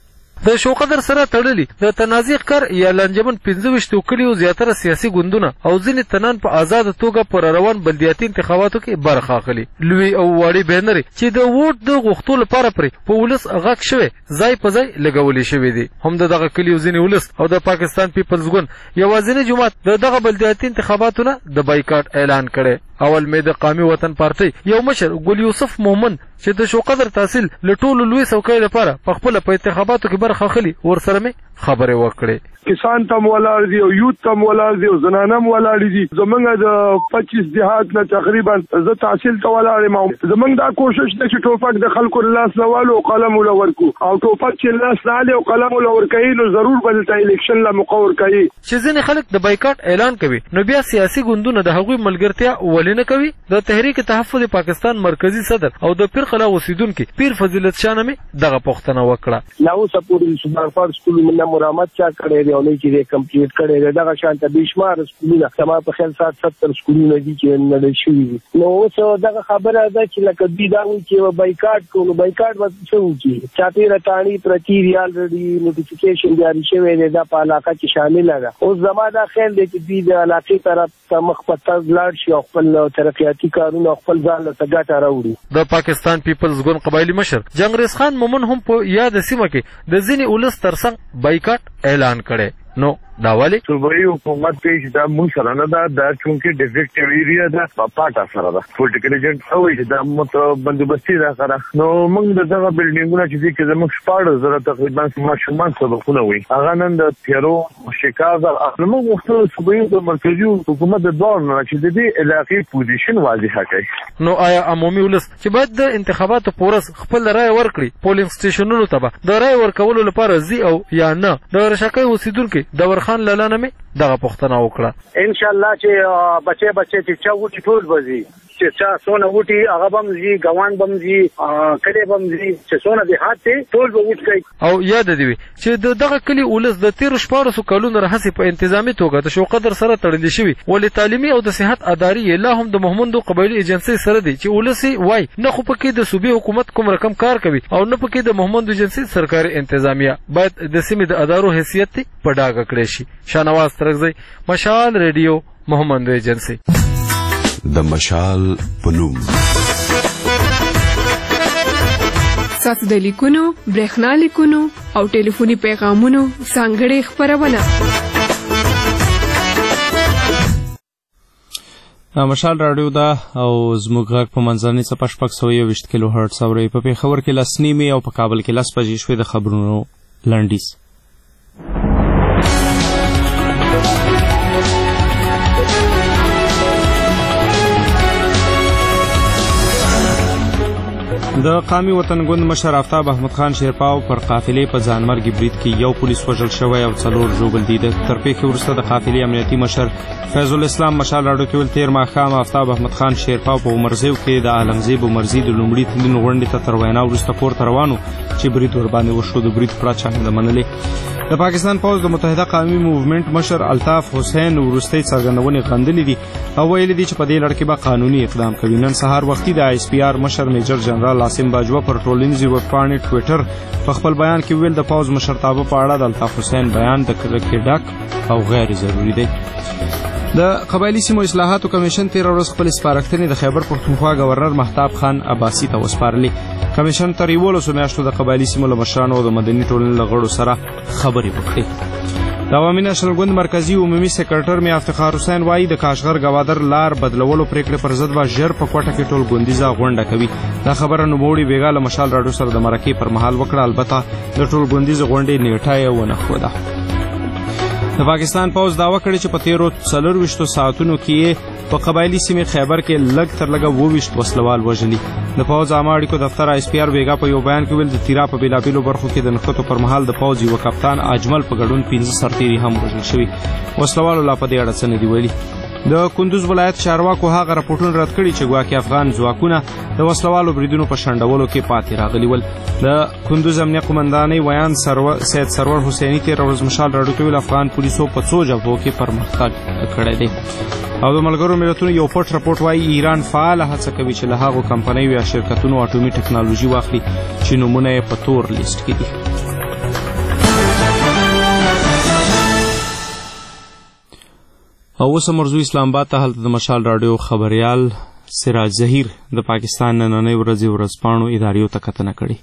V: د شوقدر سره تړلي د تنازع کار یا لنجمن پنځه ویشتو کلیو زیاتره سیاسي ګوندونه او ځینې تنان په آزاد توګه پر روان بلدیاتي انتخاباتو کې برخه اخلي. لوی او واړي بینري چې د ووټ د غوښتو لپاره پرې په ولس غږ شوی ځای په ځای لګولې شوی دي. هم د دغه کلیو ځینې ولس او د پاکستان پیپلز ګوند یوازینی جماعت د دغه بلدیاتي انتخاباتو نه د بایکاټ اعلان کړي. اول مې د قومي وطن پارټي یو مشر ګل یوسف مومن چې د شوقدر تحصیل له ټولو لوی څوکۍ لپاره په خپل په انتخاباتو کې برخه اخلي ورسره مې خبرې وکړې.
W: کسان تم ولاړ دي او یوت تم ولاړ دي او زنانم ولاړ دي. زمونږ د پچیس دیهات نه تقریبا زه تحصیل ته ولاړ یم. زمونږ دا کوشش ده چې ټوپک د خلکو لاس نه والو او قلم ولا ورکو او ټوپک چې لاس نه علي او قلم ولا ورکوي نو ضرور به د الیکشن لا مقور کوي.
V: چې ځینې خلک د بایکاټ اعلان کوي نو بیا سیاسي ګوندونه د هغوی ملګرتیا ولې نه کوي؟ د تحریک تحفظ پاکستان مرکزی صدر او د پیرخلا اوسیدونکي پیر فضیلت شاه نامې دغه پوښتنه وکړه.
W: نو سپورټ سپارفار سکول منه مرامت چا کړی دی او نه چې کمپلیټ کړی دی دغه شانته بشمار سکولونه سما په خیال سات ستر سکولونه دي چې نه شوي دي. نو اوس دغه خبره ده چې لکه دوی دا وایي چې بایکاټ کوو بایکاټ به څه وکړي چاپېره تاڼي پرتي ریال رډي نوټیفیکیشن جاري شوی دی دا په علاقه کې شامله ده. اوس زما دا خیال دی چې دوی د علاقې طرف ته مخ په تګ لاړ شي او خپل ترقیاتي کارونه خپل ځان له ګټه راوړي.
V: د پاکستان پیپلز ګوند قبایلي مشر جنگریز خان مومن هم په یاد سیمه کې د ځینې ولس ترڅنګ بایکاټ اعلان کړي. نو دا ولی
S: صوبایي حکومت کې دا مونږ سره نه دا د چونکې ډیفیکټیو ایریا دا پاټا سره دا پولیټیکل ایجنټ او دا مت بندوبستي دا سره نو مونږ دغه بلډینګونه چې کې زموږ شپږ زره تقریبا ماشومان سبقونه وي هغه نن د تیرو شکایت موږ وختو صوبایي د مرکزي حکومت د دور نه چې د دې علاقې پوزیشن واضحه کړي.
V: نو آیا عمومي ولس چې باید د انتخاباتو پورس خپل رائے ورکړي پولینګ سټیشنونو ته د رائے ورکولو لپاره زی او یا نه د رشکای اوسیدونکو د ورخان لاله مې دغه پوښتنه وکړه.
W: ان شاء الله چې بچي بچي چې چاو چې ټول وځي
U: چې چا سونه وټي هغه بم زی ګوان بم زی کله بم زی چې سونه د هاته ټول به وټ کوي.
V: او یاد دی چې دغه کلی ولس د تیر شپږ کلونو راهسي په انتظامی توګه د شو قدر سره تړل شوی ولې تعلیمي او د صحت ادارې لا هم د محمدو قبایلی ایجنسی سره دي چې ولسی وای نه خو پکې د صوبې حکومت کوم رقم کار کوي او نه پکې د محمدو ایجنسی سرکاري انتظامیه باید د سیمې د ادارو حیثیت په ډاګه کړی شي. شانواز ترغزی، مشال ریډیو، محمدو ایجنسی.
K: د مشال پنوم
D: ساتو د لیکونو، برېښنا لیکونو او ټلیفوني پیغامونو ځانګړې خپرونه.
A: مشال راډیو دا او زموږ غږ په منځنۍ څپه شپږ سوه یوویشت کیلو هرټز اورئ. په پېښور کې لس نیمې او په کابل کې لس بجې شوې. د خبرونو لنډیز. د قامي وطن ګوند مشر آفتاب احمد خان شیرپاو پر قافلې په ځانمرګي برید کې یو پولیس وژل شوی او څلور ژوبل دي. د تر پیښې وروسته د قافلې امنیتي مشر فیض الاسلام مشال راډیو کې ویل تېر ماښام آفتاب احمد خان شیرپاو په عمرزیو کې د عالمزیب عمرزي د لومړي تلین غونډې ته تر وینا وروسته کور ته روان و چې برید ورباندې وشو. د برید پوره چا نه منلې. د پاکستان پوځ د متحده قومي موومنټ مشر الطاف حسین وروستۍ څرګندونې غندلې دي او ویلي دي چې په دې لړ کې به قانوني اقدام کوي. نن سهار وختي د آی اس پی آر مشر میجر جنرال عاصم باجوه پر ټولنیزې ویبپاڼې ټویټر په خپل بیان کې ویل د پوځ مشرتابه په اړه د الطاف حسین بیان د کرکې ډک او غیر ضروري دی. د قبایلی سیمو اصلاحاتو کمیشن تیر ورځ خپل سپارښتنې د خیبر پښتونخوا گورنر مهتاب خان عباسی ته وسپارلې. کمیشن تر یولسو میاشتو د قبایلی سیمو له مشرانو او د مدني ټولنې له غړو سره خبرې وکړې. د عوامي نېشنل ګوند مرکزي عمومي سکرټر میا افتخار حسین وایي د کاشغر ګوادر لار بدلولو پریکړې پر ضد به ژر په کوټه کې ټول ګوندیزه غونډه کوي. دا خبره نوموړي بیګا له مشال راډیو سره د مرکې پر مهال وکړه. البته د ټول ګوندیزه غونډې نیټه یې ونه ښوده. د پاکستان پوځ دعوه کړې چې په تیرو څلورویشتو ساعتونو کې په قبایلی سیمې خیبر کې لږ تر لږه اووه ویشت وسلوال وژلي. د پوځ عامه اړیکو دفتر آی اس پی آر بیګا په یو بیان کې ویل د تیرا په بېلابېلو برخو کې د نښتو پر مهال د پوځ یوه کپتان اجمل په ګډون پنځه سرتیري هم وژل شوي. وسلوالو لا په دې اړه څه نه دي ویلي. د کندوز ولایت چارواکو هغه راپورټونه رد کړي چې ګواکې افغان ځواکونه د وسلوالو بریدونو په شنډولو کې پاتې راغلي ول. د کندوز امنیه قمندانۍ ویان سید سرور حسیني تېره ورځ مشال راډیو ته ویل افغان پولیسو په څو جبهو کې پرمختګ کړی دی. او د ملګرو ملتونو یو پټ راپورټ وایي ایران فعاله هڅه کوي چې له هغو کمپنیو یا شرکتونو اټومي ټکنالوژي واخلي چې نومونه یې په تور لیست کې دي. او اوس مرزو اسلام آباد ته هلته د مشال راډیو خبریال سراج ظهیر د پاکستان نننۍ ورځې ورځپاڼو اداریو ته کتنه کړې.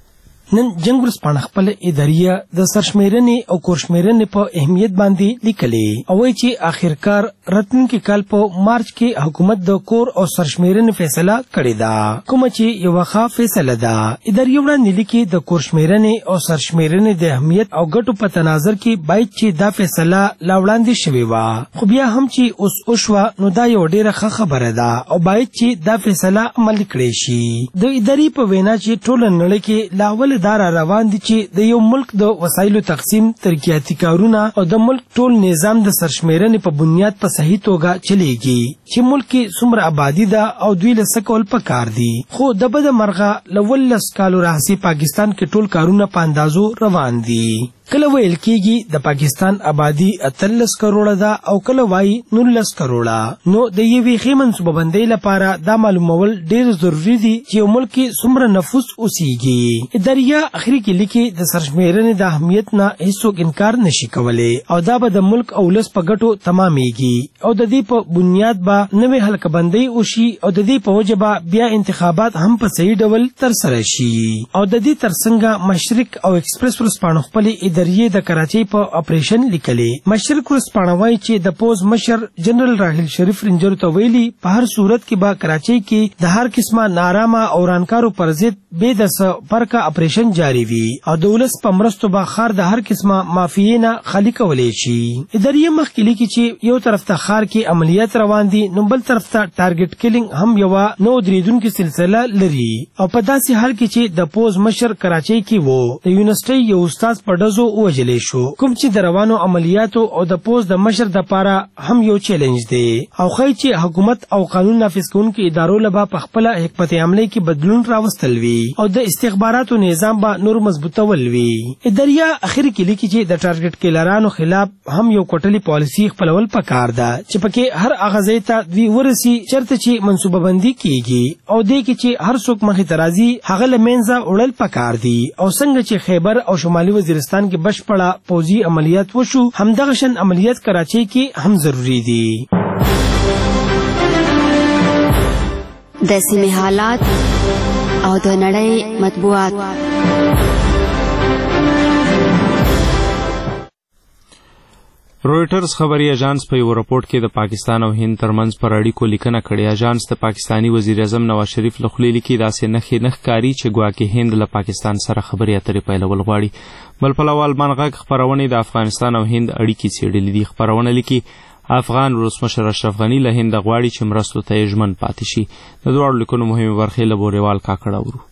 E: نن جنگ ورځپاڼه خپل اداریه د سرشمیرنې او کورشمیرنې په اهمیت باندې لیکلې او وایي چې آخرکار راتلونکي کال په مارچ کې حکومت د کور او سرشمیرنې فیصله کړې ده کومه چې یوه ښه فیصله ده. اداریه وړاندې لیکي د کورشمیرنې او سرشمیرنې د اهمیت او ګټو په تناظر کې باید چې دا فیصله لا وړاندې شوې وه خو بیا هم چې اوس وشوه نو دا یوه ډېره ښه خبره ده او باید چې دا فیصله عملي کړی شي. د ادارې په وینا چې ټوله نړۍ کې لا اول دا را روان دي چې د یو ملک د وسایلو تقسیم ترقیاتي کارونه او د ملک ټول نظام د سرشمیرنې په بنیاد په صحیح توګه چلیږي چې ملک کې څومره آبادي ده او دوی له څه کول پکار دي. خو د بده مرغه له ولس کالو راهیسې پاکستان کې ټول کارونه په اندازو روان دي. کله ویل کېږي د پاکستان آبادي اتلس کروڑه ده او کله وایي نولس کروڑه. نو د یوې ښې منصوبه‌بندۍ لپاره دا معلومول ډېر ضروري دي چې یو ملک کې څومره نفوس اوسیږي. اداریه اخري کې لیکي د سرشمیرنې د اهمیت نه هیڅوک انکار نشي کولی او دا به د ملک او ولس په ګټو تمامیږي او د دې په بنیاد به نوې حلقه بندۍ وشي او د دې په وجه به بیا انتخابات هم په صحیح ډول ترسره شي. او د دې ترڅنګ مشرق او ایکسپریس ورځپاڼه خپلې اداریې د کراچۍ په اپریشن لیکلې. مشرق ورځپاڼه وایي چې د پوځ مشر جنرال راحیل شریف رینجر ته ویلي په هر صورت کې به کراچۍ کې د هر قسمه نارامه او ورانکارو پر ضد بې د څه فرقه اپریشن جاری وي او د ولس په مرستو به ښار د هر قسمه مافیې نه خالي کولی شي. اداریه مخکې لیکي چې یو طرف ته ښار کې عملیات روان دي نو بل طرف ته ټارګټ کیلینګ هم یوه نه درېدونکې سلسله لري او په داسې حال کې چې د پوځ مشر کراچۍ کې و د یونیورسټۍ یو استاد په ډزو ښځو ووژلې شو، کوم چې د روانو عملیاتو او د پوز د مشر دپاره هم یو چیلنج دی او ښایي چې حکومت او قانون نافذ کوونکو ادارو له به په خپله حکمت عملۍ کې بدلون راوستل وي او د استخباراتو نظام به نور مضبوطول وي. اداریا اخر کې لیکي چې د ټارګټ کیلرانو خلاف هم یو کوټلې پالیسي خپلول پکار ده چې پکې هر هغه ځای ته دوی ورسي چېرته چې منصوبه بندي کیږي او دې کې چې هر څوک مخې ته راځي هغه له منځه وړل پکار دي او څنګه چې خیبر او شمالي وزیرستان کې بشپړه پوځي عملیات وشو همدغه شان عملیات کراچۍ کې هم ضروری دي.
F: د سیمې حالات او د نړۍ مطبوعات.
A: رویټرز خبري اژانس په یو راپورټ کې د پاکستان او هند ترمنځ پر اړیکو لیکنه کړې. اژانس د پاکستاني وزیر اعظم نواز شریف له خولې لیکي داسې نښې نه ښکاري چې ګواکې هند له پاکستان سره خبرې اترې پیلول غواړي. بل پلوه المان غږ خپرونې د افغانستان او هند اړیکې څېړلې دي. خپرونه لیکي افغان ولسمشر اشرف غني له هند غواړي چې مرستو ته یې ژمن پاتې شي. د دواړو لیکنو مهمې برخې له بورېوال کاکړ اورو.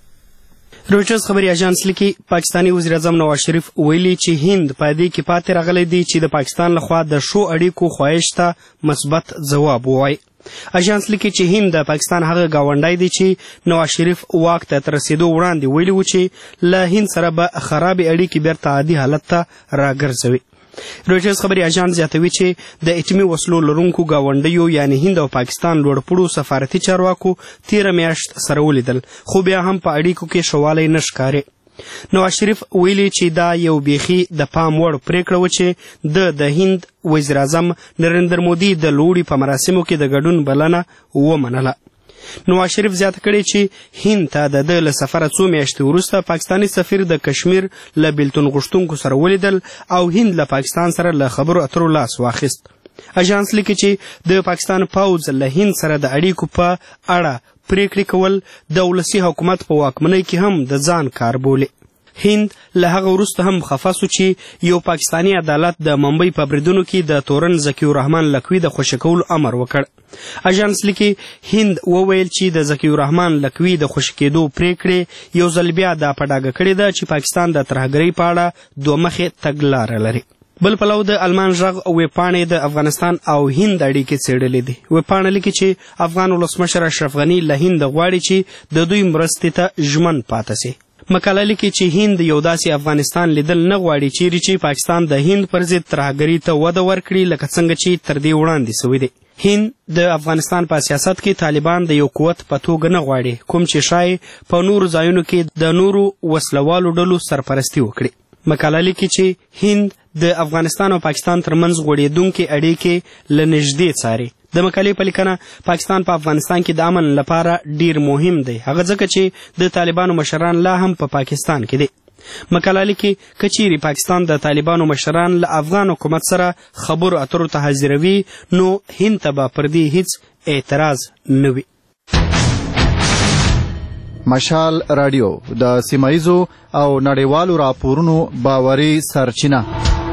G: رویټرز خبري اژانس لیکي پاکستاني وزیر اعظم نواز شریف ویلي چې هند په دې کې پاتې راغلی دی چې د پاکستان لخوا د ښو اړیکو خواهش ته مثبت ځواب ووایي. اژانس لیکي چې هند د پاکستان هغه ګاونډی دی چې نواز شریف واک ته تر رسېدو وړاندې ویلي و چې له هند سره به خرابې اړیکې بیرته عادي حالت ته راګرځوي. رویټرز خبري اژانس زیاتوي چې د اټومي وسلو لرونکو ګاونډیو یعنی هند او پاکستان لوړپوړو سفارتي چارواکو تیره میاشت سره ولیدل خو بیا هم په اړیکو کې ښه والی نه ښکاري. نواز شریف ویلي چې دا یو بیخي د پام وړ پریکړه وه چې د د هند وزیر اعظم نریندر مودي د لوړي په مراسمو کې د ګډون بلنه ومنله. نواز شریف زیاته کړې چې هند ته د ده له سفره څو میاشتې وروسته پاکستاني سفیر د کشمیر له بیلتون غوښتونکو سره ولیدل او هند له پاکستان سره له خبرو اترو لاس واخیست. اژانس لیکي چې د پاکستان پوځ له هند سره د اړیکو په اړه پریکړې کول د ولسي حکومت په واکمنۍ کې هم د ځان کار بولي. هند له هغه وروسته هم خفه سو چې یو پاکستاني عدالت د ممبئی په بریدونو کې د تورن ذکي الرحمن لکوي د خوشي کولو امر وکړ. اژانس لیکي هند وویل چې د ذکي الرحمن لکوي د خوشي کېدو پریکړې یو ځل بیا دا په ډاګه کړې ده چې پاکستان د ترهګرۍ په اړه دوه مخې تګلاره لري. بل پلو د المان غږ ویبپاڼې د افغانستان او هند اړیکې څېړلې دي. ویبپاڼه لیکي چې افغان ولسمشر اشرف غني له هند غواړي چې د دوی مرستې ته ژمن پاته سي. مقاله لیکي چې هند یو داسې افغانستان لیدل نه غواړي چیرې چې پاکستان د هند پر ضد ترهګرۍ ته وده ورکړي لکه څنګه چې تر دې وړاندې سوی دی. هند د افغانستان په سیاست کې طالبان د یو قوت په توګه نه غواړي کوم چې شای په نورو ځایونو کې د نورو وسلوالو ډلو سرپرستي وکړي. مقاله لیکي چې هند د افغانستان او پاکستان ترمنځ غوړېدونکې اړیکې له نږدې څاري. د مقالې په لیکنه پاکستان په پاکستان کې د امن لپاره ډیر مهم دی هغه ځکه چې د طالبانو مشران لا هم په پاکستان کې دي. مقاله لیکي که چیرې پاکستان د طالبانو مشران له افغان حکومت سره خبرو اترو ته حاضروي نو هند ته به پر دې هیڅ اعتراض نه وي.
I: مشال رادیو د سیمایزو او نړیوالو راپورونو باوري سرچینه.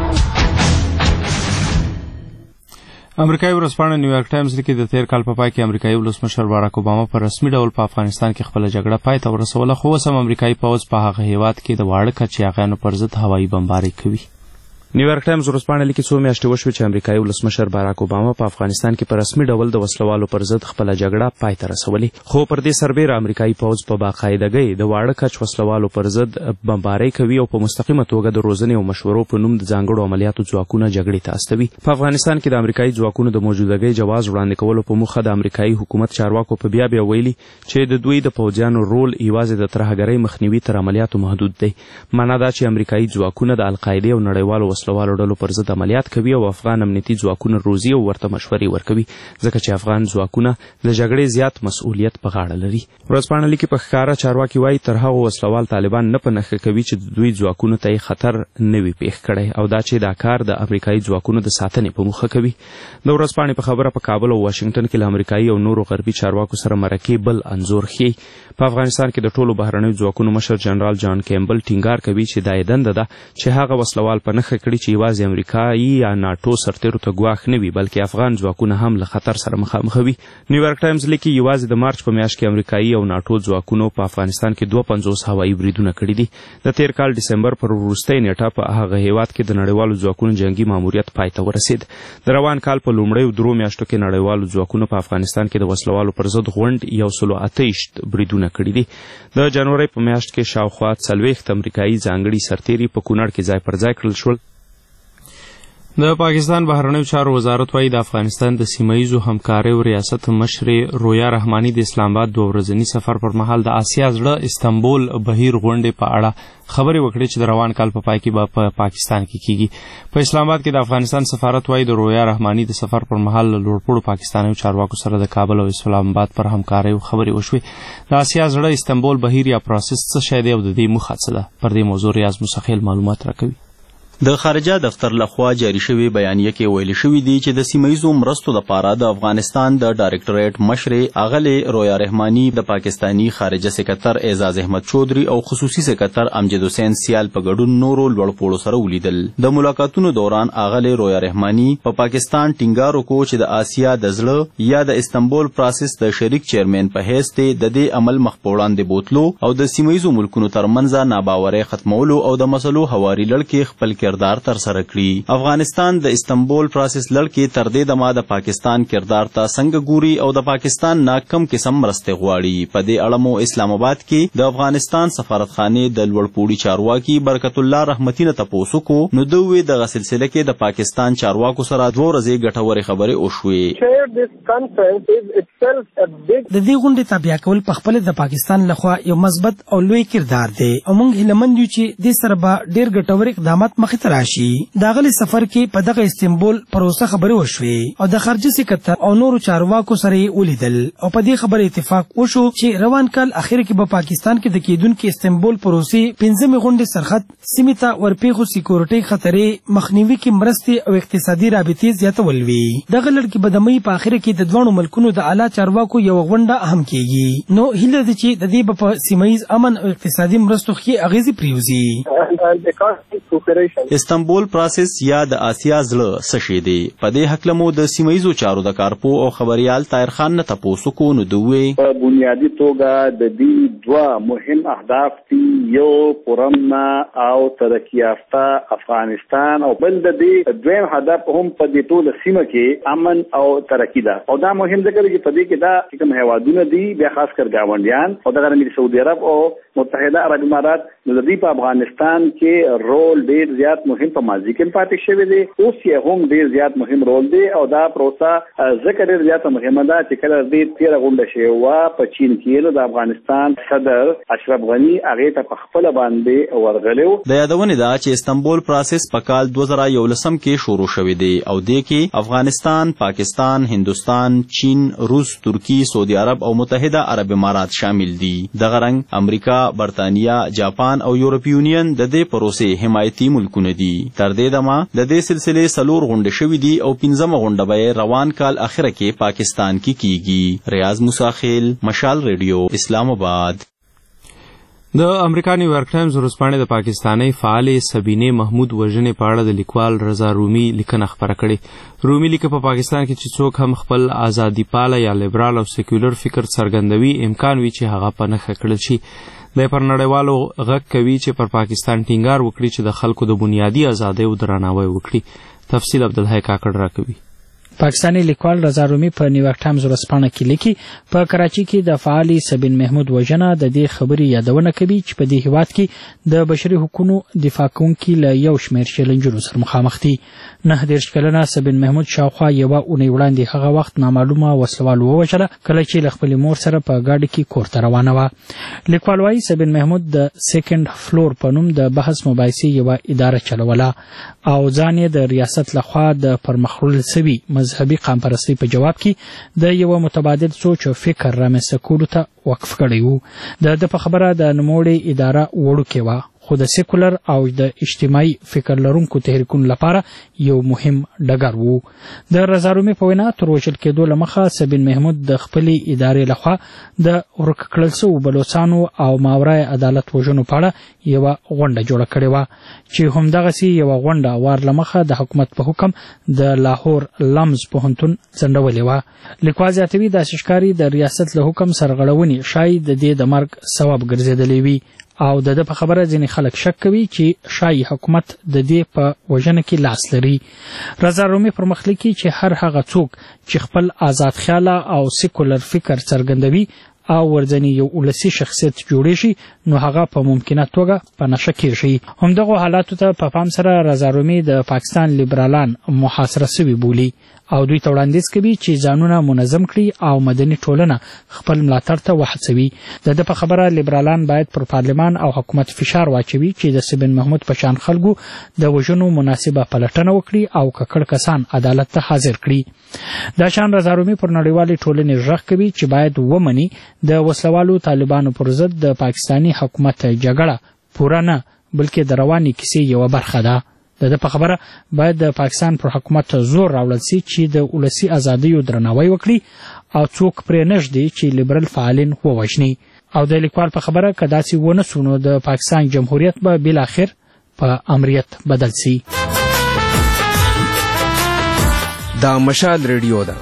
A: امریکایي ورځپاڼه نیویارک ټایمز لیکي د تیر کال په پای کې امریکایي ولسمشر باراک اوباما په رسمي ډول په افغانستان کې خپله جګړه پای ته ورسوله خو اوس هم امریکایي پوځ په هغه هیواد کې د واړه کچیاغیانو پر ضد هوایي بمبارۍ کوي. نیویارک ټایمز ورځپاڼه لیکي څو میاشتې وشوې چې امریکایي ولسمشر باراک اوباما په افغانستان کې په رسمي ډول د وسلوالو پر ضد خپله جګړه پای ته رسولې خو پر دې سربیره امریکایي پوځ په باقاعدګۍ د واړه کچ وسلوالو پر ضد بمبارۍ کوي او په مستقیمه توګه د روزنې او مشورو په نوم د ځانګړو عملیاتو ځواکونه جګړې ته استوي. په افغانستان کې د امریکایي ځواکونو د موجودګۍ جواز وړاندې کولو په موخه د امریکایي حکومت چارواکو په بیا بیا ویلي چې د دوی د پوځیانو رول یوازې د ترهګرۍ مخنیوي تر عملیاتو محدود دی. معنا دا چې امریکایي ځواکونه د القاعدې او نړیوالو وسلوالو ډلو پر ضد عملیات کوي او افغان امنیتي ځواکونه روزي او ورته مشورې ورکوي ځکه چې افغان ځواکونه د جګړې زیات مسؤلیت په غاړه لري. ورځپاڼه لیکي په ښکاره چارواکي وایي تر هغو وسلوال طالبان نه په نښه کوي چې د دوی ځواکونو ته یې خطر نه وي پیښ کړی او دا چې دا کار د امریکایي ځواکونو د ساتنې په موخه کوي. د ورځپاڼې په خبره په کابل او واشنګټن کې له امریکایي او نورو غربي چارواکو سره مرکې بل انځور ښیي. په افغانستان کې د ټولو بهرنیو ځواکونو مشر جنرال جان کیمبل ټینګار کوي چې دا یې دنده ده چې هغه وسلوال په نښه کړې چې یوازې امریکایي یا ناټو سرتیرو ته ګواښ نه وي بلکې افغان ځواکونه هم له خطر سره مخامخ وي. نیویارک ټایمز لیکي یوازې د مارچ په میاشت کې امریکایي او ناټو ځواکونو په افغانستان کې دوه پنځوس هوایي بریدونه کړي دي. د تیر کال ډسمبر پر وروستۍ نیټه په هغه هیواد کې د نړیوالو ځواکونو جنگي ماموریت پای ته ورسید. د روان کال په لومړیو درو میاشتو کې نړیوالو ځواکونو په افغانستان کې د وسلوالو پر ضد غونډ یو سلو اته ویشت بریدونه کړي دي. د جنوري په میاشت کې شاوخوا څلوېښت امریکایي ځانګړي سرتیري په کونړ کې ځای پر ځای کړل شول. د پاکستان بهرنیو چارو وزارت وايي د افغانستان د سیمه ییزو همکاریو ریاست مشرې رویا رحماني د اسلام آباد دوه ورځني سفر پر مهال د آسیا زړه استنبول بهیر غونډې په اړه خبرې وکړې چې د روان کال په پای کې به په پاکستان کې کیږي. په اسلام آباد کې د افغانستان سفارت وايي د رویا رحماني د سفر پر مهال له لوړپوړو پاکستانیو چارواکو سره د کابل او اسلام آباد پر همکاریو خبرې وشوې. د آسیا زړه استنبول بهیر یا پروسس څه شی دی او د دې موخه څه ده؟ پر دې موضوع ریاض مسخیل معلومات راکوي.
B: د خارجه دفتر لخوا جاری شوی بیانیه کې ویل شوی دی چې د سیمه‌ییزو مرستو لپاره د افغانستان د ډایرکټریټ مشرې اغلې رویا رحماني د پاکستانی خارجه سکرټر اعزاز احمد چودري او خصوصي سکرټر امجد حسین سیال په ګډون نورو لوړپوړو سره ولیدل. د ملاقاتونو دوران اغلې رویا رحماني په پا پاکستان ټینګار وکړ چې د آسیا د زړه یا د استنبول پروسس د شریک چیرمن په حیث ته د دې عمل مخ په وړاندې بوتلو او د سیمه‌ییزو ملکونو ترمنځ ناباوري ختمولو او د مسلو هواري لړ کې خپل کردار تر سره کړي. افغانستان د استنبول پروسس لړ کې تر دې دمه د پاکستان کردار ته څنګه ګوري او د پاکستان نه کم قسم مرسته غواړي. په دې اړه مو اسلام آباد کې د افغانستان سفارتخانه د لوړپوړي چارواکي برکت الله رحمتي نه تاسو کو نو دوی د سلسله کې د پاکستان چارواکو سره دوه ورځې ګټورې خبرې وشوې.
E: د دې غونډې تابع کول په خپل د پاکستان لخوا یو مثبت او لوی کردار دی او موږ هیلمند یو چې د سره به ډېر ګټور اقدامات مخې ته راشي. دا غلي سفر کې په دغه استنبول پروسه خبرې وشوې او د خارجه سکرټر او نورو چارواکو سره ولیدل او په دې خبره اتفاق وشو چې روان کال اخر کې په پاکستان کې د کېدونکو استنبول پروسې پنځمې غونډې سرحد سیمې ته ورپېښو سکیورټي خطرې مخنیوي کې مرستې او اقتصادي رابطې زیاتول وي. دغه لړ کې به د مې په اخر کې د دوه ملکونو د اعلی چارواکو یو غونډه هم کېږي. نو هیله ده چې د دې په سیمه‌ییز امن او اقتصادي مرستو کې اغیزې پریوزي.
B: استنبول پروسس یا د آسیا زړه څه شی دی؟ په دې هکله مو د سیمه‌ییزو چارو د کارپو او خبريال طاهر خان نه تاسو کو نو دوی
J: په بنیادی توګه د دې دوه مهم اهداف دي، یو پرمنا او ترقی یافته افغانستان او بل د دې دویم هدف هم په دې ټول سیمه کې امن او ترقی ده. او دا مهم ځکه چې په دې کې دا کوم هیوادونه دي بیا خاص کر گاونډیان او دغه د سعودي عرب او متحده عرب امارات نو د دې په افغانستان کې رول ډیر زیات مهم په ماضي کې پاتې شوی دی، اوس یې هم ډیر زیات مهم رول دی او دا پروسه ځکه ډیر زیات مهمه ده چې کله دې تیره غونډه شوې وه په چین کې نو د افغانستان صدر اشرف غني هغې ته په خپله باندې ورغلی و.
B: د یادونې ده چې استنبول پروسس په کال دوه زره یولسم کې شروع شوی دی او دې کې افغانستان، پاکستان، هندوستان، چین، روس، ترکی، سعودي عرب او متحده عرب امارات شامل دي. دغه رنګ امریکا، برطانیه، جاپان او یورپی یونین د دې پروسې حمایتي ملکونه دي. تر دې دمه د دې سلسله سلور غونډې شوې دي او پنځمه غونډه به روان کال اخره کې پاکستان کې کیږي. ریاض مساخیل، مشال ریډیو، اسلام آباد.
A: د امریکا نیویارک ټایمز ورځپاڼې د پاکستاني فعالې سبینې محمود وژنې په اړه د لیکوال رضا رومي لیکنه خپره کړې. رومي لیکي په پاکستان کې چې څوک هم خپل ازادي پاله یا لیبرال او سیکولر فکر څرګندوي امکان وي چې هغه په نښه کړل شي. د پر نړیوالو غږ کوي چې پر پاکستان ټینګار وکړي چې د خلکو د بنیادي ازادیو درناوی وکړي. تفصیل عبدالحی کاکړ راکوي.
P: پاکستانی لیکوال رضا رومي په نیویارک ټایمز ورځپاڼه کې لیکي په کراچي کې د فعالي سبین محمود وژنه د دې خبرې یادونه کوي چې په دې هیواد کې د بشري حقوقو دفاع کوونکي له یو شمېر چیلنجونو سره مخامخ دي. نه دېرش کلنه سبین محمود شاوخوا یوه اونۍ وړاندې هغه وخت نامعلومه وسلوال ووژله کله چې له خپلې مور سره په ګاډي کې کور ته روانه وه. لیکوال وایي سبین محمود د سیکنډ فلور په نوم د بحث مباحثې یوه اداره چلوله او ځان یې د ریاست لخوا د پرمخ وړل سوي مذهبي قام پرستی په جواب کې د یو متبادل سوچ او فکر رامنځته کولو ته وقف کړی و. د ده په خبره د نوموړې اداره وړوکې وه خو د سیکولر او د اجتماعي فکر لرونکو تحریکونو لپاره یو مهم ډګر وو. د رضارومي په وینا تر وژل کېدو له مخه سبین محمود د خپلې ادارې لخوا د ورک کړل شوو بلوڅانو او ماورای عدالت وژنو په اړه یوه غونډه جوړه کړې وه چې همدغسې یوه غونډه وار له مخه د حکومت په حکم د لاهور لمز پوهنتون ځنډولې وه. لیکوال زیاتوي داسې ښکاري د ریاست له حکم سرغړونې ښایي د دې د مرګ سبب ګرځېدلی وي او د ده په خبره ځینې خلک شک کوي چې ښایي حکومت د دې په وژنه کې لاس لري. رضا رومي پر مخ لیکي چې هر هغه څوک چې خپل آزاد خیاله او سیکولر فکر څرګندوي او ورځنی یو ولسي شخصیت جوړی شي نو هغه په ممکنه توګه په نشه کې شي. همدغو حالاتو ته په پام سره رضا رومي د پاکستان لیبرالان محاصره سوي بولي او دوی ته وړاندیز کوي چې ځانونه منظم کړي او مدني ټولنه خپل ملاتړ ته وهڅوي. د ده په خبره لیبرالان باید پر پارلمان او حکومت فشار واچوي چې د سبین محمود په شان خلکو د وژنو مناسبه پلټنه وکړي او ککړ کسان عدالت ته حاضر کړي. دا شان رضا رومي پر نړیوالې ټولنې غږ کوي چې باید ومني د وسلوالو طالبانو پر ضد د پاکستاني حکومت جګړه پوره نه بلکې د روانې کیسې یوه برخه ده. د ده په خبره باید د پاکستان پر حکومت زور راوړل سي چې د ولسي ازادیو درناوی وکړي او څوک پرې نږدي چې لیبرل فعالین ووژني. او د لیکوال په خبره که داسې ونه سو نو د پاکستان جمهوریت به بالاخر په امریت بدل سي.
L: دا مشال ریډیو ده.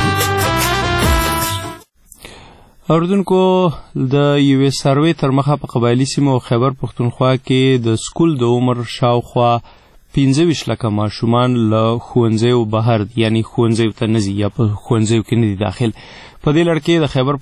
A: اوردونکو د یوې سروې تر مخه په قبایلي سیمو او خیبر پښتونخوا کې د سکول د عمر شاوخوا پنځه ویشت لکه ماشومان له ښوونځیو بهر دي یعنی ښوونځیو ته نه ځي یا په ښوونځیو کې نه دي داخل. په دې لړ کې د خیبر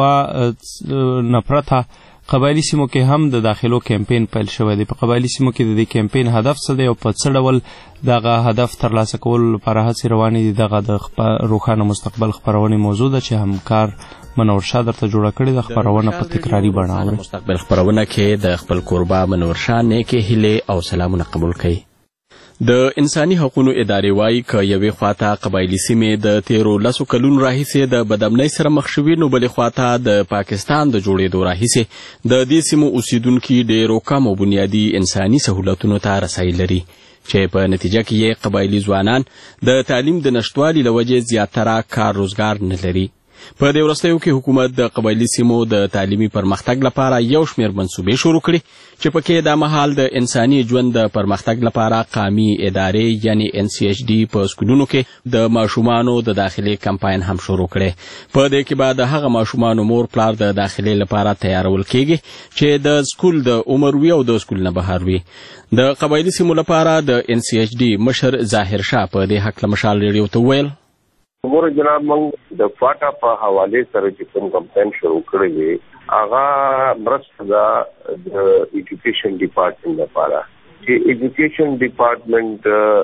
A: پښتونخوا نه پرته قبایلي سیمو کې هم د داخلو کمپین پیل شوی دی. په قبایلي سیمو کې د دې کمپین هدف څه دی او په څه ډول دغه هدف ترلاسه کولو لپاره هڅې روانې دي دغه د روښانه مستقبل خپرونې موضوع ده چې همکار منور شاه درته جوړه کړې ده. خپرونه په تکراري بڼه اورئ.
B: مستقبل خپرونه کې د خپل کوربه منور شاه نیکې هیلې او سلامونه قبول کړئ. د انساني حقوقو ادارې وایي که یوې خواته قبایلي سیمې د تیرو لسو کلونو راهیسې د بدامنۍ سره مخ شوي نو بلې خواته د پاکستان د جوړېدو راهیسې د دې سیمو اوسیدونکي ډېرو کمو بنیادي انساني سهولتونو ته رسایي لري چې په نتیجه کې یې قبایلي ځوانان د تعلیم د نشتوالي له وجې زیاتره کار روزګار نه لري. په دې وروستیو کې حکومت د قبایلي سیمو د تعلیمي پرمختګ لپاره یو شمېر منصوبې شروع کړي چې پکې دا مهال د انساني ژوند د پرمختګ لپاره قامي ادارې یعنی ان سی ایچ ډي په سکولونو کې د ماشومانو د داخلي کمپاین هم شروع کړي. په دې کې به د هغه ماشومانو مور پلار د داخلي لپاره تیارول کېږي چې د سکول د عمر وي او د سکول نه بهر وي. د قبایلي سیمو لپاره د ان سی ایچ ډي مشر ظاهر شاه په دې هکله مشال ریډیو ته وویل
S: ګوره جناب موږ د فاټا په حوالې سره چې کوم کمپاین شروع کړی دی هغه مرسته ده د ایجوکیشن ډپارټمنټ لپاره چې ایجوکیشن ډپارټمنټ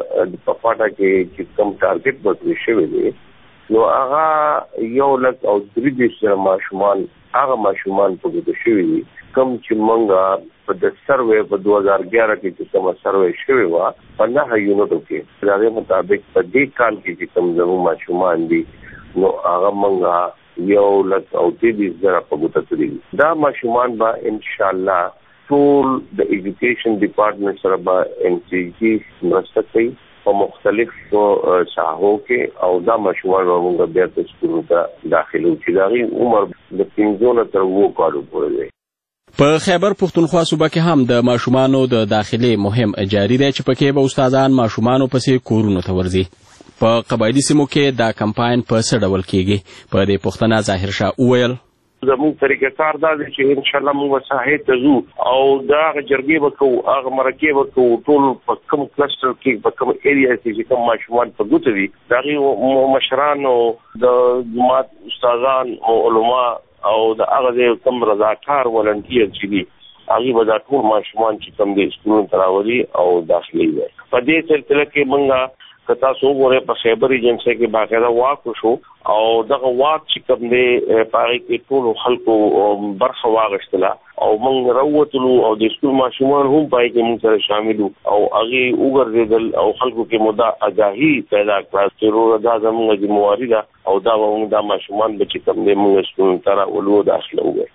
S: په فاټا کې چې کوم ټارګټ ورکړل شوی دی نو هغه یو لک او درې دېرش زره ماشومان هغه ماشومان په ګوته شوي دي کوم چې موږ په د سروې په دوه هزار ګیاره کې چې کومه سروې شوې وه په نهه یونټو کې د هغې مطابق په دې کال کې چې کوم زموږ ماشومان دي نو هغه موږ یو لک او درې دېرش زره په ګوته کړي دي. دا ماشومان به انشاءالله ټول د ایجوکیشن ډپارټمنټ سره به ان سی جي مرسته کوي په مختلفو ساحو کې او دا ماشومان به موږ بیا په سکولو ته داخلو چې د هغې عمر د پنځو نه تر اوو کالو پورې دی.
B: په خیبر پښتونخوا صوبه کې هم د ماشومانو د داخلي مهم جاری دی چې پکې به استادان ماشومانو پسې کورونو ته ورځي. په قبایلي سیمو کې دا کمپاین په څه ډول کېږي؟ په دې پوښتنه ظاهر شاه وویل
S: زموږ طریقه کار دا دی چې انشاءالله موږ ساحې ته ځو او دا هغه جرګې به کوو هغه مرکې به کوو ټول په کوم کلسټر کې په کوم ایریا کې چې کوم ماشومان په ګوته وي د هغې مشران او د جماعت استادان او علما او د هغه کوم رضاکار ولنټیر چې دي هغې به دا ټول ماشومان چې کوم دی سکولونو ته راولي او داخلي وي. په دې سلسله کې موږ که تاسو وګورئ په خیبر ایجنسۍ کې باقاعده واک وشو او دغه واک چې کوم دی په هغې کې ټولو خلکو برخه واخیستله او موږ راووتلو او د سکول ماشومان هم په هغې کې موږ سره شامل وو او هغې وګرځېدل او خلکو کې مو دا اګاهي پیدا کړه چې وروره دا زموږ ذمواري ده او دا به موږ دا ماشومان به چې کوم دی موږ سکولونو ته راولو داخله وګورئ.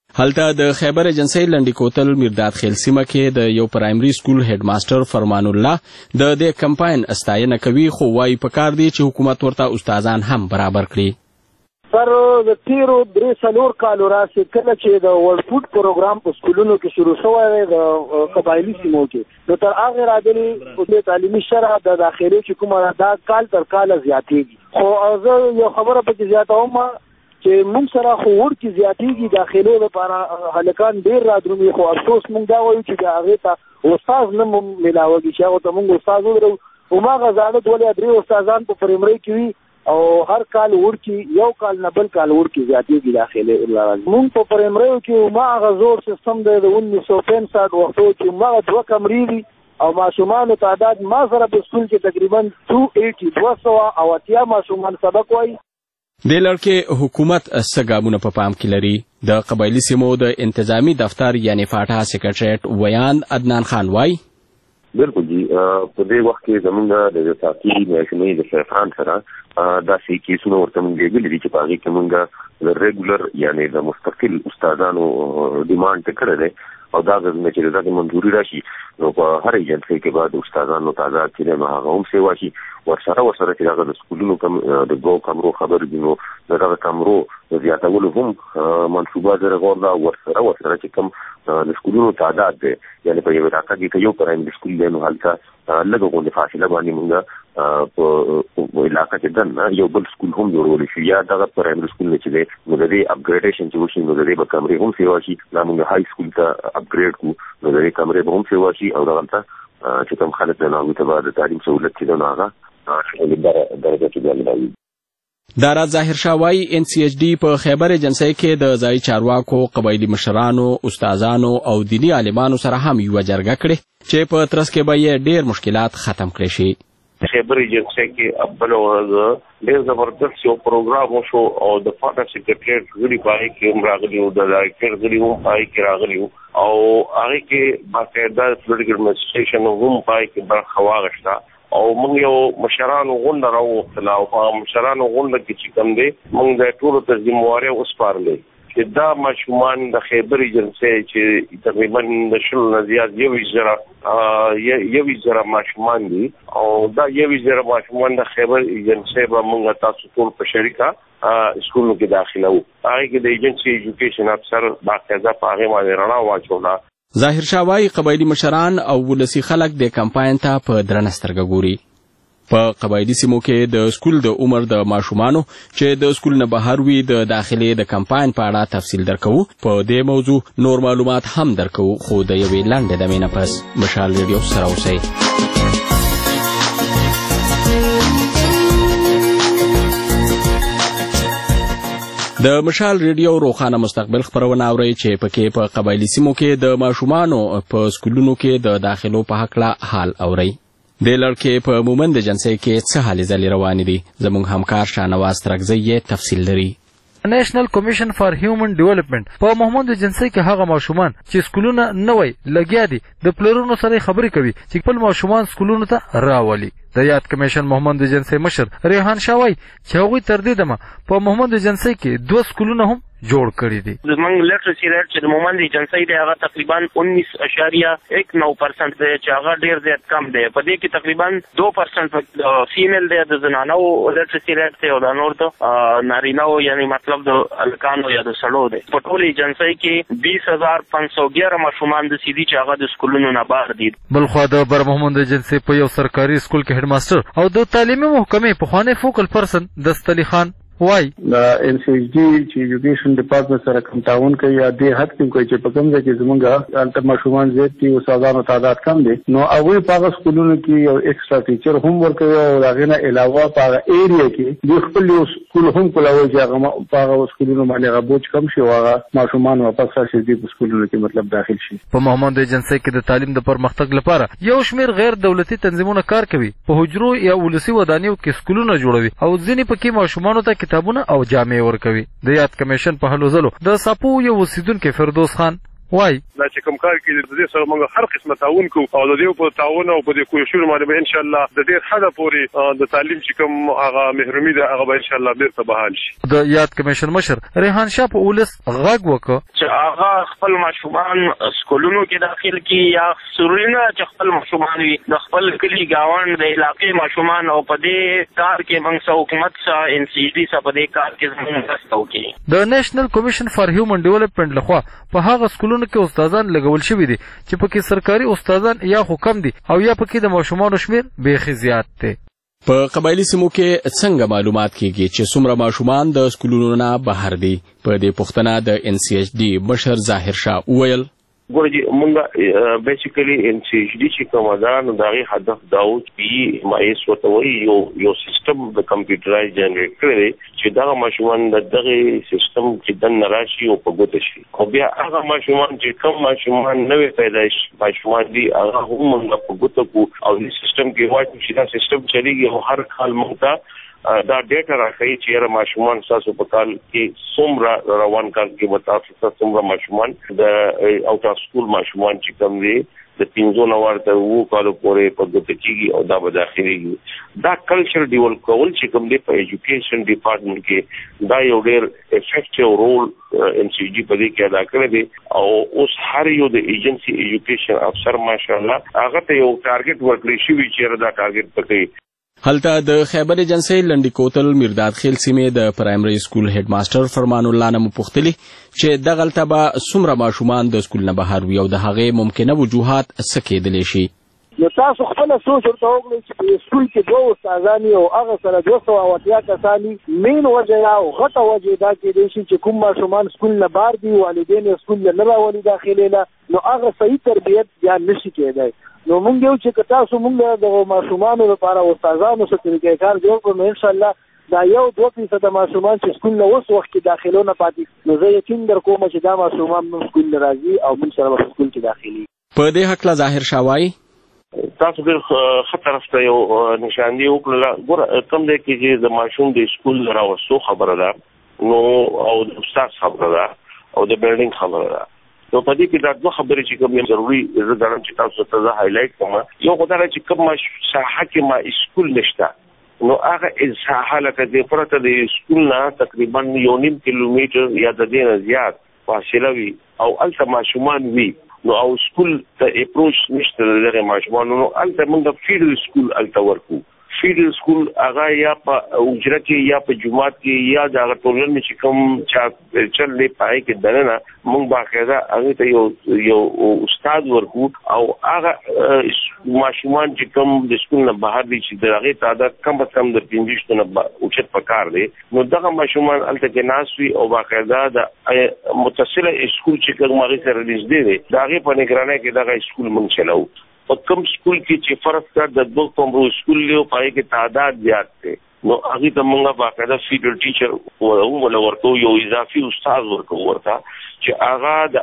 M: هلته د خیبر ایجنسی لنډی کوتل میرداد خیل سیمه کې د یو پرایمري سکول هډ ماستر فرمان الله د دې کمپاین استاینه کوي، خو وايي پکار دی چې حکومت ورته استادان هم برابر کړي.
W: سر د تیرو درې څلور کالو راځي کله چې د ورلد فود پروګرام په سکولونو کې شروع شوی د قبایلي سیمو کې، نو تر هغه راغلي د تعلیمي شرح د داخلي چې کومه دا کال تر کاله زیاتېږي. خو زه یو خبره پکې زیاتوم چې موږ سره خو ورکې زیاتېږي داخلو لپاره هلکان ډېر رادرومي، خو افسوس موږ دا وایو چې د هغې ته استاد نه ملاوږي چې هغو ته موږ استاد ولرو. هماغه زاړه دوه یا درې استادان په پرایمرۍ کې وي او هر کال ورکې یو کال نه بل کال ورکې زیاتېږي داخلې. موږ په پرایمریو کې هماغه زوړ سیستم دی د انیس سو پنځه وختو چې هماغه دوه کمرې دي او ماشومانو تعداد ما سره په سکول کې تقریبا دو ایټي دوه سوه او اتیا ماشومان سبق وایي.
M: د لړکې حکومت څه ګامونه په پام کې لري؟ د قبایلي سیمو د انتظامی دفتر یعنی فاټا سیکرټریټ ویان عدنان خان وایي
N: بالکل جی په دې وخت کې زمونږ د ساقي محکمې د شیخان سره داسې کیسونه ورته موږ لیږلي دي چې په هغې کې موږ د ریګولر یعنې د مستقل استادانو ډیمانډ ته کړی دی او دا غوښتنه چې دغه منظوري راشي نو په هر ایجنسۍ کې به د استادانو تعداد چې دی نو هغه هم سیوا شي. ورسره ورسره چې هغه د سکولونو کم د دوو کمرو خبر دي نو د دغه کمرو د زیاتولو هم منصوبه زره غور ده. ورسره ورسره چې کوم د سکولونو تعداد دی یعنې په یو علاقه کې که یو پرایمري سکول دی نو هلته لږه غوندې فاصله باندې موږ په علاقه کې دننه یو بل سکول هم جوړولی شي یا دغه پرایمري سکول نه چې دی نو د دې اپګریډیشن چې وشي نو د دې به کمرې هم سیوا شي. دا موږ های سکول ته اپګریډ کړو نو د دې کمرې به هم سیوا شي او دغلته چې کوم خلک دی نو هغوی ته به د تعلیم سهولت چې دی نو هغه درجه کې بیا ملاوي.
M: دارا ظاهر شاه وایي ان سی ایچ ډي په خیبر ایجنسی کې د ځایي چارواکو، قبایلي مشرانو، استادانو او دیني عالمانو سره هم یوه جرګه کړې چې په ترڅ کې به یې ډېر مشکلات ختم کړی شي.
O: خیبر ایجنسی کې اول ورځ ډېر زبردست یو پروګرام وشو او د فاټا سیکرټریټ غړي په هغې کې هم راغلي وو، د ډایرکټر غړي هم په هغې کې راغلي وو او هغې کې باقاعده پولیټیکل ایډمنسټریشن هم په هغې کې برخه واخیسته او موږ یو مشرانو غونډه راوغوښتله او په مشرانو غونډه کې چې کوم دی موږ د ټولو ته ذمهواري وسپارلې چې دا ماشومان د خیبر ایجنسی چې تقریبا د شلو نه زیات یویشت زره یویشت زره ماشومان دي او دا یویشت زره ماشومان د خیبر ایجنسی به موږ تاسو ټول په شریکه سکولونو کې داخله وو. هغې کې د ایجنسی ایجوکیشن افسر باقاعده په هغې باندې رڼا واچوله.
M: ظاهر شاه وایي قبایلي مشران او ولسي خلک د کمپاین ته په درنه سترګه ګوري. په قبایلي سیمو کې د سکول د عمر د ماشومانو چې د سکول نه بهر وي د داخلي د کمپاین په اړه تفصیل درکوو. په دې موضوع نور معلومات هم درکوو، خو د یوې لنډې دمې نه پس مشال ریډیو سره اوسئ. د مشال ریډیو روښانه مستقبل خپرونه اورئ چې پکې په قبایلي سیمو کې د ماشومانو په سکولونو کې د داخلو په هکله حال اورئ. د لړکې په مومند ایجنسۍ کې څه هلې ځلې روانې دي؟ زموږ همکار شاهنواز ترکزی یې تفصیل لري.
V: نېشنل کمیشن فار هیومن ډیولپمنٹ په محمد ایجنسی کې هغه ماشومان چې سکولونه نه وای لګیا دي د پلرونو سره خبرې کوي چې خپل ماشومان سکولونو ته راولي. د یاد کمیشن محمد ایجنسی مشر ریحان شاه وایي چې هغوی تر دې دمه په محمد ایجنسی کې دوه سکولونه هم جوړ کړي دي.
X: زموږ لټرسي ریټ چې د محمد ایجنسی دی هغه تقریبا انیس اشاریه یک نو پرسنټ دی چې هغه ډېر زیات کم دی. په دې کې تقریبا دو پرسنټ فیمیل دی د زنانو لټرسي ریټ دی او د نور د نارینهو یعنی مطلب د هلکانو یا د سړو دی. په ټول ایجنسی کې بیس هزار پنځ سوه ګیاره ماشومان د سیدي چې هغه د سکولونو نه بهر دي.
V: بلخوا د بر محمد ایجنسی په یو سرکاري سکول کې هډ ماسټر او د تعلیمي محکمې پخوانی فوکل پرسن دستعلي خان وای
W: د ان سی ایچ ډي چې ایجوکیشن ډپارټمنټ سره کوم تعاون کوي یا دې حد کې کوي چې په کوم ځای کې زمونږ هلته ماشومان زیات دي او استادانو تعداد کم دی نو هغوی په هغه سکولونو کې یو ایکسټرا ټیچر هم ورکوي او د هغې نه علاوه په هغه ایریا کې دوی خپل یو سکول هم کولاوي چې هغه په هغه سکولونو باندې هغه بوج کم شي او هغه ماشومان واپس راشي دې په سکولونو کې مطلب داخل شي.
V: په محمد ایجنسی کې د تعلیم د پرمختګ لپاره یو شمېر غیر دولتي تنظیمونه کار کوي. په حجرو یا ولسي ودانیو کې سکولونه جوړوي او ځینې پکې ماشومانو ته کتابونه او جامې ورکوي. د یاد کمیشن په هلو ځلو د ساپو یو اوسیدونکی فردوس خان وای
C: دا چې کوم کار کې د دې سره موږ هر قسمه تعاون کوو او د دې په تعاون او په دې کوششونو باندې به ان شاء الله د ډېر حده پورې د تعلیم چې کوم هغه محرومي ده هغه به ان شاء الله بیرته بحال شي. د
V: یاد کمیشن مشر ریحان شاه په ولس غږ وکړ
X: چې هغه خپل ماشومان سکولونو کې داخل کی یا سرورینه چې خپل ماشومان وي د خپل کلی گاوند د علاقې ماشومان او په دې کار کې موږ سره حکومت سره ان سی ډي سره په دې کار کې زموږ مرسته وکړي.
V: د نېشنل کمیشن فار هیومن ډیولپمنٹ لخوا په هغه سکولونو کې استادان لګول شوي دي چې پکې سرکاري استادان یا خو کم دي او یا پکې د ماشومانو شمیر بیخي زیات دی.
M: په قبایلی سیمو کې څنګه معلومات کیږي چې څومره ماشومان د سکولونو نه بهر دي؟ په دې پوښتنه د ان سی ایچ ډي مشر ظاهر شاه وویل
O: ګورې مونږ بیسیکلی ان سی ایچ ډي چې کومه ده نو د هغې هدف دا و چې پي ایم آی ایس ورته وایي یو یو سیسټم د کمپیوټرایز جنریټ کړی دی چې دغه ماشومان د دغې سیسټم کې دننه راشي او په ګوته شي او بیا هغه ماشومان چې کوم ماشومان نوې پیدایش ماشومان دي هغه هم مونږ په ګوته کړو او دې سیسټم کې واچو چې دا سیسټم چلیږي او هر کال مونږ ته دا ډیټا راکوي چې یاره ماشومان ستاسو په کال کې څومره روان کال کې به تاسو ته څومره ماشومان د آوټ اف سکول ماشومان چې کوم دي د پنځو نه ورته اووه کالو پورې په ګوته کېږي او دا به داخلېږي. دا کلچر ډیولپ کول چې کوم دی په ایجوکیشن ډپارټمنټ کې دا یو ډېر افیکټیو رول ان سی جی په دې کې ادا کړی دی او اوس هر یو د ایجنسي ایجوکیشن افسر ماشاءالله هغه ته یو ټارګټ ورکړی شوی چې دا ټارګټ پکې
M: هلته د خیبر ایجنسۍ لنډي کوتل میرداد خیل سیمې د پرایمري سکول هډ ماسټر فرمان الله نه مو پوښتلي چې دغلته به څومره ماشومان د سکول نه بهر وي او د هغې ممکنه وجوهات څه کېدلی شي.
W: نو تاسو خپله سوچ ورته وکړئ چې په سکول کې دوه استادان او هغه سره دوه سوه او اتیا کسان مین وجه یا غټه وجه دا کېدی شي چې کوم ماشومان سکول نه بهر دي والدین یې سکول نه راولي داخلېله نو هغه صحیح تربیت بیا نشي کېدی. نو مونږ یو چې تاسو مونږ د ماشومانو لپاره استادانو سره طریقې کار جوړ کړو نو انشاءالله دا یو دوه فیصده ماشومان چې سکول نه اوس وخت کې داخلونه پاتې نو زه یقین در کوم چې دا ماشومان مونږ سکول نه راځي او مونږ سره به سکول کې داخلي.
M: په دې هکله ظاهر شاه وایي
O: تاسو ډېر ښه طرف ته یو نشاندهي وکړله. ګوره کوم دی کې چې د ماشوم د سکول راوستو خبره ده نو او د استاد خبره ده او د بلډینګ خبره ده نو په دې کې دا دوه خبرې چې کوم ضروري زه ګڼم چې تاسو ته زه هایلایټ کړم. یو خو دا چې کوم ساحه کې ما سکول نشته نو هغه ساحه لکه دې پرته د سکول نه تقریبا یو نیم کیلومیټر یا د دې نه زیات فاصله وي او هلته ماشومان وي نو او سکول ته اپروچ نشته د دغې ماشومانو نو هلته موږ د فیډل سکول هلته ورکو. فیډل سکول هغه یا په اجره کې یا په جومات کې یا د هغه ټولنې چې کوم چا چل دی په هغې کې دننه موږ باقاعده هغې ته یو یو استاد ورکو او هغه ماشومان چې کوم د سکول نه بهر دي چې د هغې تعداد کم از کم د پنځه ویشتو نه اوچت پکار دی نو دغه ماشومان هلته کې ناست وي او باقاعده د متصله سکول چې کوم هغې سره نږدې دی د هغې په نګرانۍ کې دغه سکول موږ چلوو. په کوم سکول کې چې فرض کړه د دوه کمرو سکول دی او په هغې کې تعداد زیات دی نو هغې ته موږ باقاعده فیډل ټیچر وله ورکوو یو اضافي استاد ورکوو ورته چې هغه د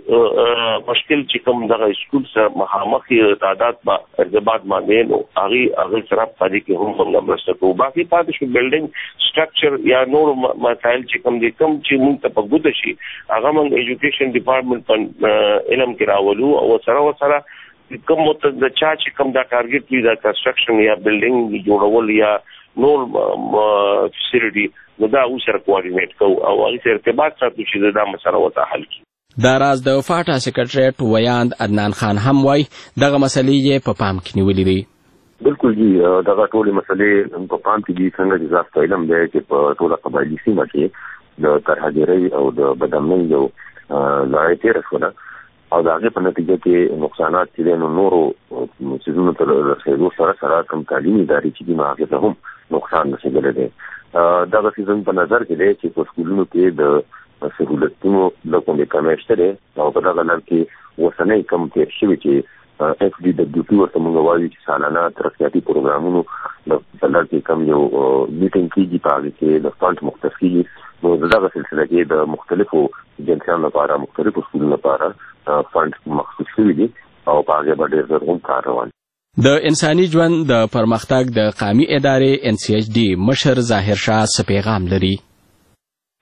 O: هغې مشکل چې کوم دغه سکول سره مخامخ تعداد په ارتباط باندې نو هغې هغې سره په دې کې هم موږ مرسته کوو. باقي پاتې شو بلډینګ سټرکچر یا نور مسایل چې کوم دي کوم چې موږ ته په ګوته شي هغه موږ ایجوکیشن ډپارټمنټ په علم کې راولو او سره ورسره کوم د چا چې کوم دا ټارګټ وي دا کنسټرکشن یا بلډینګ جوړول یا نور فیسیلیټي نو دا ورسره کوارډینیټ کوو او هغې سره ارتباط ساتو چې دا مسله ورته حل کړي.
M: دا راز د فاټا سکرټریټ ویاند عدنان خان هم وایي دغه مسلې یې په پام کې نیولې دي.
N: بالکل جی دغه ټولې مسلې په پام کې دي څنګه چې تاسو ته علم دی چې په ټوله قبایلي سیمه کې د ترهګرۍ او د بدامنۍ یو لړۍ تېره شوله او د هغې په نتیجه کې نقصانات چې دی نو نورو څیزونو ته رسېدو سره سره کوم تعلیمي ادارې چې دي نو هغې ته هم نقصان رسېدلی دی. دغه څیزونه په نظر کې دی چې په سکولونو کې د سهولتونو لږ غوندې کمی شته دی او په دغه لړ کې اوسنی کم تېر شوي چې اف ډي ډبلیو پي ورته موږ وایو چې سالانه ترقیاتي پروګرامونو په لړ کې کم یو میټینګ کېږي په هغې کې د فنډ مختص کېږي نو د دغه سلسله کې د مختلفو جنسیانو لپاره مختلفو سکولونو لپاره فنډ مخصوص شوي دي او په هغې به ډېر زر هم کار روان.
M: د انساني ژوند د پرمختګ د قامي ادارې ان سی ایچ ډي مشر ظاهر شاه څه پیغام لري؟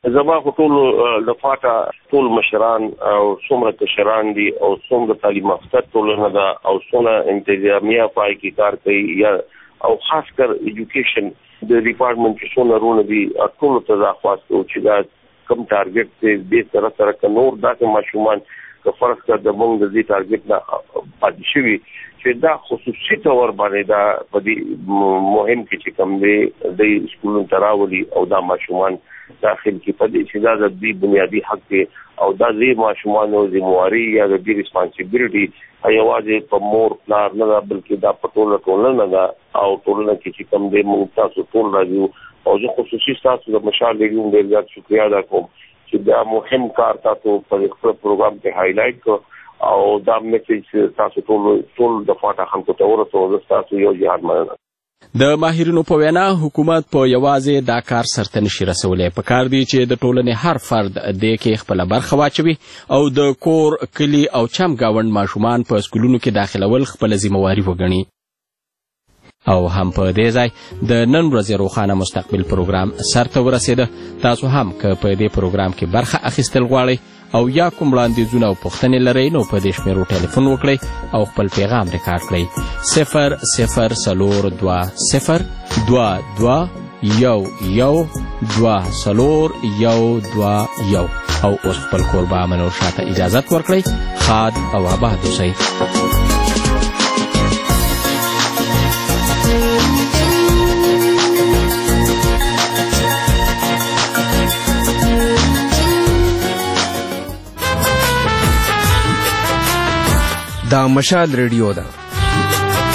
O: زما خو ټول د فاټا ټول مشران او څومره کشران دي او څومره تعلیم یافته ټولنه ده او څومره انتظامیه پای کې کار کوي یا او خاص کر ایجوکیشن د ډپارټمنټ کې څونه رونه دي ټول ته دا خواستو چې دا کم ټارګټ دې دې سره سره نور داسې ماشومان که فرض کړه د موږ د دې ټارګټ نه پاتې شوي چې دا خصوصي تور باندې دا په دې مهم کې چې کم دی د سکولونو ته راولي او دا ماشومان داخل کې په دې چې دا د دې بنیادي حق دی او دا دې ماشومانو ذمہواری یا د دې ریسپانسیبিলিټي ایوازې په مور پلار نه بلکې دا په ټوله ټولنه ده او ټولنه کې چې کم دی موږ تاسو ټول راځو او زه خصوصي تاسو د مشال لیګون ډېر زیات شکریا ادا کوم چې دا مهم کار تاسو په خپل پروګرام کې هایلایټ کړ او دا میسج تاسو ټول ټول د فاټا خلکو ته ورسوه تاسو یو جهاد مننه.
M: د ماهرینو په وینا حکومت په یوازې دا کار سرته نشي رسولی. په کار دی چې د ټولنې هر فرد دې کې خپله برخه واچوي او د کور کلي او چم ګاونډ ماشومان په سکولونو کې داخلول خپله ذمهواري وګڼي. او هم په دې ځای د نن ورځې روښانه مستقبل پروګرام سرته ورسېده. تاسو هم که په دې پروګرام کې برخه اخیستل غواړئ او یا کوم وړاندیزونه او پوښتنې لرئ نو په دې شمیرو ټلیفون وکړئ او خپل پیغام ریکارډ کړئ. صفر صفر څلور دوه صفر دوه دوه یو یو دوه څلور یو دوه یو. او اوس خپل کوربه منور شاه ته اجازت ورکړئ. ښاد او آباد اوسئ.
L: دا مشال ریډیو ده.